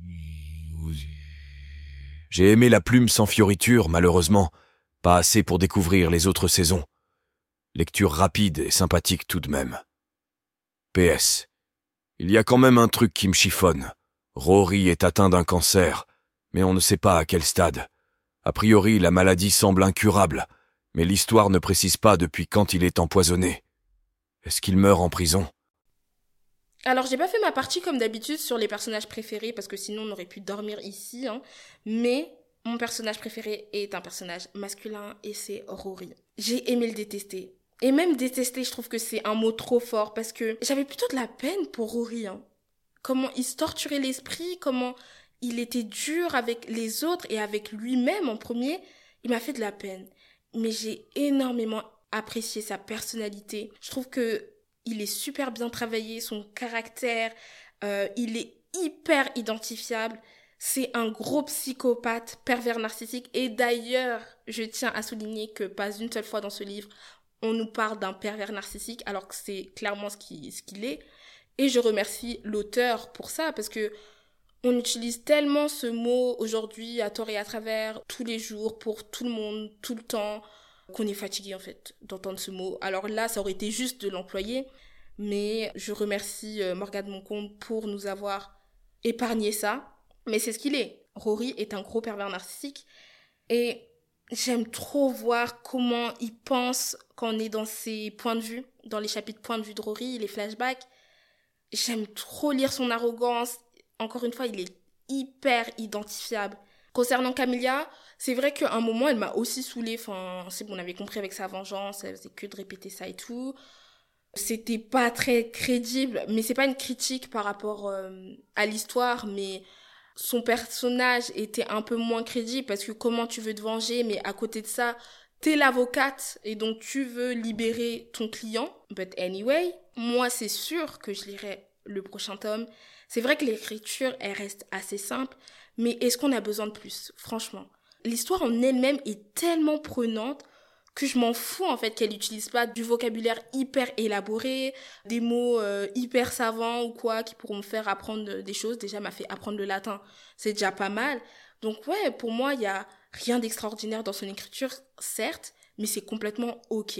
J'ai aimé la plume sans fioriture, malheureusement, pas assez pour découvrir les autres saisons. Lecture rapide et sympathique tout de même. P S. Il y a quand même un truc qui me chiffonne. Rory est atteint d'un cancer, mais on ne sait pas à quel stade. A priori, la maladie semble incurable, mais l'histoire ne précise pas depuis quand il est empoisonné. Est-ce qu'il meurt en prison ? Alors, j'ai pas fait ma partie comme d'habitude sur les personnages préférés, parce que sinon on aurait pu dormir ici, hein. Mais mon personnage préféré est un personnage masculin et c'est Rory. J'ai aimé le détester. Et même détester, je trouve que c'est un mot trop fort, parce que j'avais plutôt de la peine pour Rory, hein. Comment il se torturait l'esprit, comment il était dur avec les autres et avec lui-même en premier, il m'a fait de la peine. Mais j'ai énormément apprécié sa personnalité. Je trouve que il est super bien travaillé, son caractère, euh, il est hyper identifiable. C'est un gros psychopathe, pervers narcissique. Et d'ailleurs, je tiens à souligner que pas une seule fois dans ce livre, on nous parle d'un pervers narcissique, alors que c'est clairement ce qu'il, ce qu'il est. Et je remercie l'auteur pour ça, parce que on utilise tellement ce mot aujourd'hui, à tort et à travers, tous les jours, pour tout le monde, tout le temps, qu'on est fatigué en fait d'entendre ce mot. Alors là, ça aurait été juste de l'employer, mais je remercie euh, Morgane Moncombe pour nous avoir épargné ça. Mais c'est ce qu'il est. Rory est un gros pervers narcissique et j'aime trop voir comment il pense quand on est dans ses points de vue, dans les chapitres points de vue de Rory, les flashbacks. J'aime trop lire son arrogance. Encore une fois, il est hyper identifiable. Concernant Camélia, c'est vrai qu'à un moment, elle m'a aussi saoulée. Enfin, c'est bon, on avait compris avec sa vengeance, elle faisait que de répéter ça et tout. C'était pas très crédible, mais c'est pas une critique par rapport euh, à l'histoire, mais son personnage était un peu moins crédible parce que comment tu veux te venger, mais à côté de ça, t'es l'avocate et donc tu veux libérer ton client. But anyway, moi c'est sûr que je lirai le prochain tome. C'est vrai que l'écriture, elle reste assez simple, mais est-ce qu'on a besoin de plus ? Franchement. L'histoire en elle-même est tellement prenante que je m'en fous en fait qu'elle n'utilise pas du vocabulaire hyper élaboré, des mots euh, hyper savants ou quoi qui pourront me faire apprendre des choses. Déjà, elle m'a fait apprendre le latin, c'est déjà pas mal. Donc ouais, pour moi, il y a rien d'extraordinaire dans son écriture, certes, mais c'est complètement ok.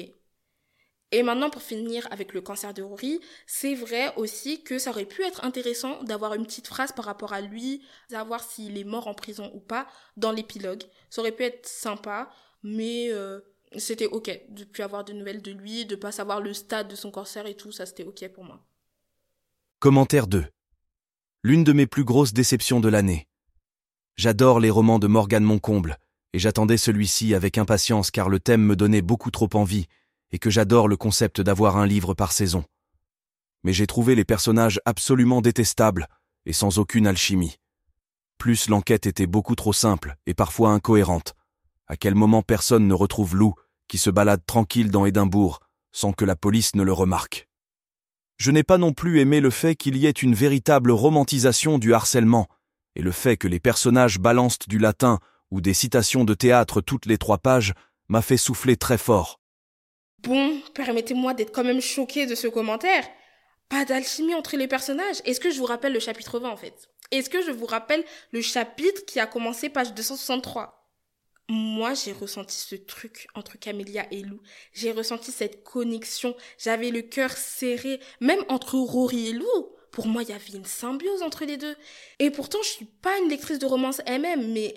Et maintenant, pour finir avec le cancer de Rory, c'est vrai aussi que ça aurait pu être intéressant d'avoir une petite phrase par rapport à lui, savoir s'il est mort en prison ou pas, dans l'épilogue. Ça aurait pu être sympa, mais euh, c'était ok de plus avoir de nouvelles de lui, de pas savoir le stade de son cancer et tout, ça c'était ok pour moi. Commentaire deux. L'une de mes plus grosses déceptions de l'année. J'adore les romans de Morgane Moncomble, et j'attendais celui-ci avec impatience car le thème me donnait beaucoup trop envie, et que j'adore le concept d'avoir un livre par saison. Mais j'ai trouvé les personnages absolument détestables et sans aucune alchimie. Plus l'enquête était beaucoup trop simple et parfois incohérente. À quel moment personne ne retrouve Lou, qui se balade tranquille dans Édimbourg, sans que la police ne le remarque. Je n'ai pas non plus aimé le fait qu'il y ait une véritable romantisation du harcèlement, et le fait que les personnages balancent du latin ou des citations de théâtre toutes les trois pages m'a fait souffler très fort. Bon, permettez-moi d'être quand même choquée de ce commentaire. Pas d'alchimie entre les personnages. Est-ce que je vous rappelle le chapitre vingt en fait ? Est-ce que je vous rappelle le chapitre qui a commencé page deux cent soixante-trois ? Moi, j'ai ressenti ce truc entre Camélia et Lou. J'ai ressenti cette connexion. J'avais le cœur serré. Même entre Rory et Lou, pour moi, il y avait une symbiose entre les deux. Et pourtant, je suis pas une lectrice de romance M M, mais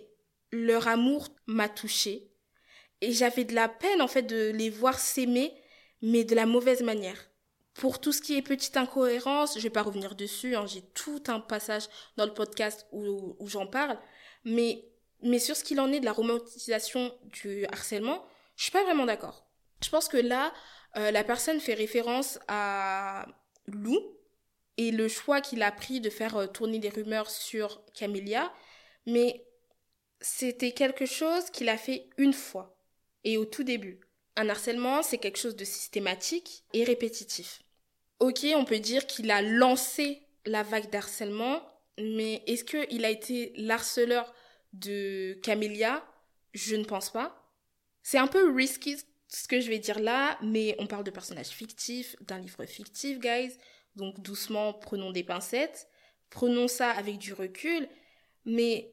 leur amour m'a touchée. Et j'avais de la peine, en fait, de les voir s'aimer, mais de la mauvaise manière. Pour tout ce qui est petite incohérence, je vais pas revenir dessus, hein, j'ai tout un passage dans le podcast où, où j'en parle, mais, mais sur ce qu'il en est de la romantisation du harcèlement, je suis pas vraiment d'accord. Je pense que là, euh, la personne fait référence à Lou, et le choix qu'il a pris de faire tourner des rumeurs sur Camélia, mais c'était quelque chose qu'il a fait une fois, et au tout début. Un harcèlement, c'est quelque chose de systématique et répétitif. Ok, on peut dire qu'il a lancé la vague d'harcèlement, mais est-ce qu'il a été l'harceleur de Camélia ? Je ne pense pas. C'est un peu risky ce que je vais dire là, mais on parle de personnages fictifs, d'un livre fictif, guys. Donc doucement, prenons des pincettes. Prenons ça avec du recul. Mais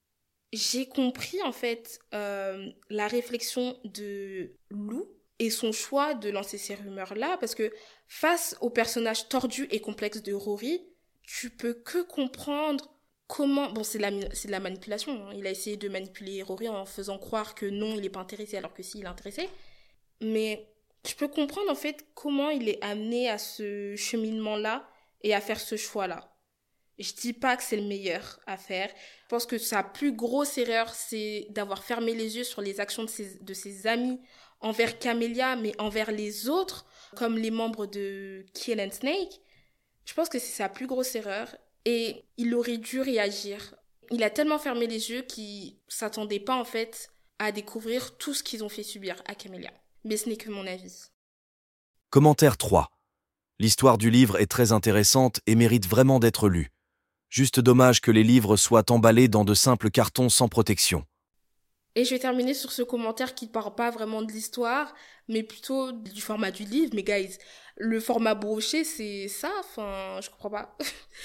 j'ai compris en fait euh, la réflexion de Lou et son choix de lancer ces rumeurs-là, parce que face au personnage tordu et complexe de Rory, tu peux que comprendre comment... Bon, c'est de la, c'est de la manipulation, hein. Il a essayé de manipuler Rory en faisant croire que non, il n'est pas intéressé alors que si, il est intéressé. Mais je peux comprendre en fait comment il est amené à ce cheminement-là et à faire ce choix-là. Je dis pas que c'est le meilleur à faire. Je pense que sa plus grosse erreur, c'est d'avoir fermé les yeux sur les actions de ses, de ses amis envers Camélia, mais envers les autres, comme les membres de Kill and Snake. Je pense que c'est sa plus grosse erreur et il aurait dû réagir. Il a tellement fermé les yeux qu'il s'attendait pas en fait à découvrir tout ce qu'ils ont fait subir à Camélia. Mais ce n'est que mon avis. Commentaire trois. L'histoire du livre est très intéressante et mérite vraiment d'être lue. Juste dommage que les livres soient emballés dans de simples cartons sans protection. Et je vais terminer sur ce commentaire qui ne parle pas vraiment de l'histoire, mais plutôt du format du livre. Mais guys, le format broché, c'est ça, enfin, je comprends pas.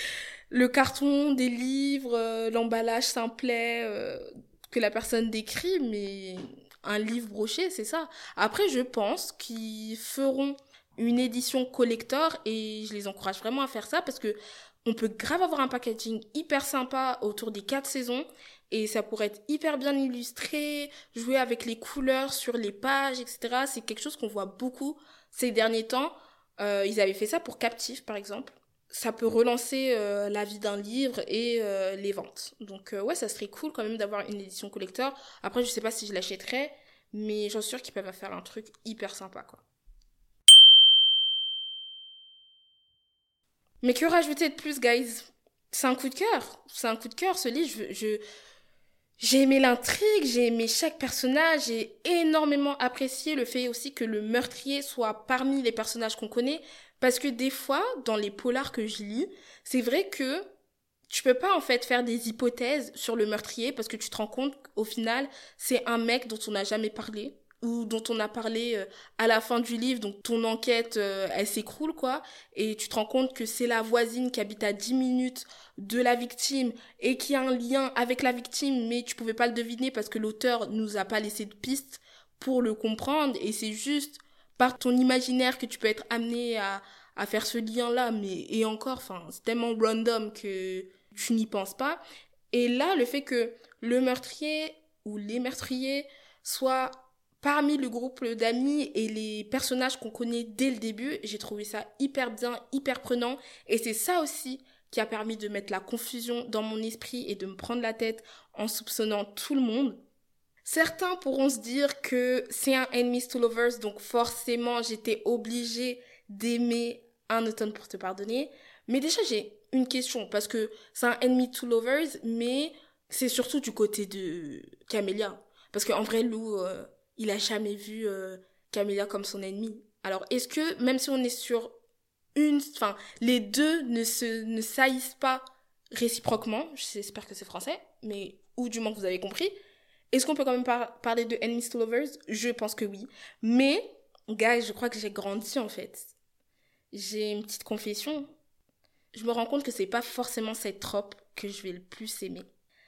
Le carton des livres, euh, l'emballage simplet euh, que la personne décrit, mais un livre broché, c'est ça. Après, je pense qu'ils feront une édition collector et je les encourage vraiment à faire ça parce que on peut grave avoir un packaging hyper sympa autour des quatre saisons et ça pourrait être hyper bien illustré, jouer avec les couleurs sur les pages, et cetera. C'est quelque chose qu'on voit beaucoup ces derniers temps. Euh, ils avaient fait ça pour Captive, par exemple. Ça peut relancer euh, la vie d'un livre et euh, les ventes. Donc euh, ouais, ça serait cool quand même d'avoir une édition collector. Après, je sais pas si je l'achèterais, mais j'en suis sûre qu'ils peuvent faire un truc hyper sympa, quoi. Mais que rajouter de plus, guys ? C'est un coup de cœur. C'est un coup de cœur, ce livre. Je, je, j'ai aimé l'intrigue, j'ai aimé chaque personnage, j'ai énormément apprécié le fait aussi que le meurtrier soit parmi les personnages qu'on connaît. Parce que des fois, dans les polars que je lis, c'est vrai que tu peux pas en fait faire des hypothèses sur le meurtrier parce que tu te rends compte qu'au final, c'est un mec dont on n'a jamais parlé ou dont on a parlé euh, à la fin du livre, donc ton enquête, euh, elle s'écroule, quoi, et tu te rends compte que c'est la voisine qui habite à dix minutes de la victime et qui a un lien avec la victime, mais tu pouvais pas le deviner parce que l'auteur nous a pas laissé de piste pour le comprendre, et c'est juste par ton imaginaire que tu peux être amené à, à faire ce lien-là, mais, et encore, enfin, c'est tellement random que tu n'y penses pas. Et là, le fait que le meurtrier ou les meurtriers soient parmi le groupe d'amis et les personnages qu'on connaît dès le début, j'ai trouvé ça hyper bien, hyper prenant. Et c'est ça aussi qui a permis de mettre la confusion dans mon esprit et de me prendre la tête en soupçonnant tout le monde. Certains pourront se dire que c'est un Enemies to Lovers, donc forcément j'étais obligée d'aimer Un automne pour te pardonner. Mais déjà j'ai une question, parce que c'est un Enemies to Lovers, mais c'est surtout du côté de Camélia. Parce qu'en vrai, Lou... Euh, il a jamais vu euh, Camélia comme son ennemi. Alors, est-ce que, même si on est sur une... Enfin, les deux ne se ne saillissent pas réciproquement, j'espère que c'est français, mais ou du moins que vous avez compris, est-ce qu'on peut quand même par- parler de Enemies to Lovers ? Je pense que oui. Mais, guys, je crois que j'ai grandi, en fait. J'ai une petite confession. Je me rends compte que c'est pas forcément cette trope que je vais le plus aimer.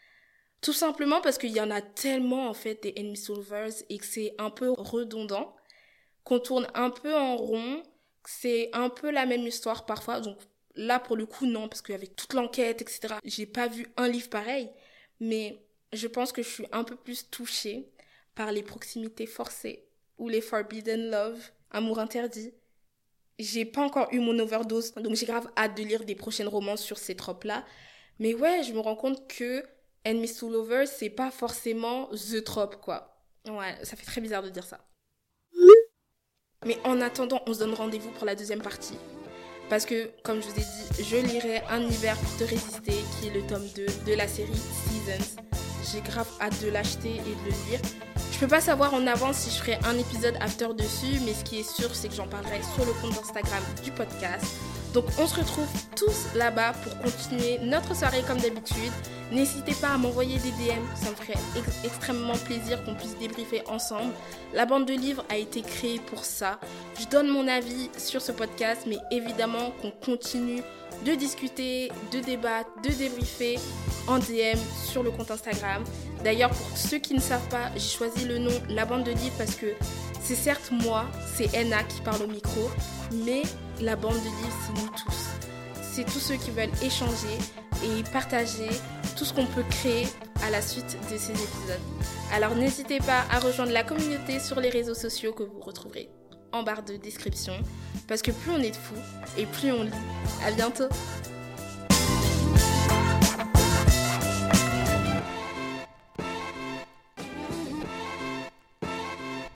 Tout simplement parce qu'il y en a tellement, en fait, des Enemies to Lovers et que c'est un peu redondant, qu'on tourne un peu en rond, que c'est un peu la même histoire parfois. Donc là, pour le coup, non, parce qu'avec toute l'enquête, et cetera, j'ai pas vu un livre pareil. Mais je pense que je suis un peu plus touchée par les proximités forcées ou les forbidden love, amour interdit. J'ai pas encore eu mon overdose, donc j'ai grave hâte de lire des prochaines romances sur ces tropes-là. Mais ouais, je me rends compte que Enemies to Lovers, c'est pas forcément the trope, quoi. Ouais, ça fait très bizarre de dire ça. Mais en attendant, on se donne rendez-vous pour la deuxième partie. Parce que, comme je vous ai dit, je lirai Un hiver pour te résister, qui est le tome deux de la série Seasons. J'ai grave hâte de l'acheter et de le lire. Je peux pas savoir en avance si je ferai un épisode after dessus, mais ce qui est sûr, c'est que j'en parlerai sur le compte Instagram du podcast. Donc on se retrouve tous là-bas pour continuer notre soirée comme d'habitude. N'hésitez pas à m'envoyer des D M, ça me ferait ex- extrêmement plaisir qu'on puisse débriefer ensemble. La bande de livres a été créée pour ça. Je donne mon avis sur ce podcast, mais évidemment qu'on continue de discuter, de débattre, de débriefer en D M sur le compte Instagram. D'ailleurs, pour ceux qui ne savent pas, j'ai choisi le nom La Bande de Livres parce que c'est certes moi, c'est Enna qui parle au micro, mais la bande de livres, c'est nous tous. C'est tous ceux qui veulent échanger et partager tout ce qu'on peut créer à la suite de ces épisodes. Alors n'hésitez pas à rejoindre la communauté sur les réseaux sociaux que vous retrouverez en barre de description, parce que plus on est de fous et plus on lit. À bientôt.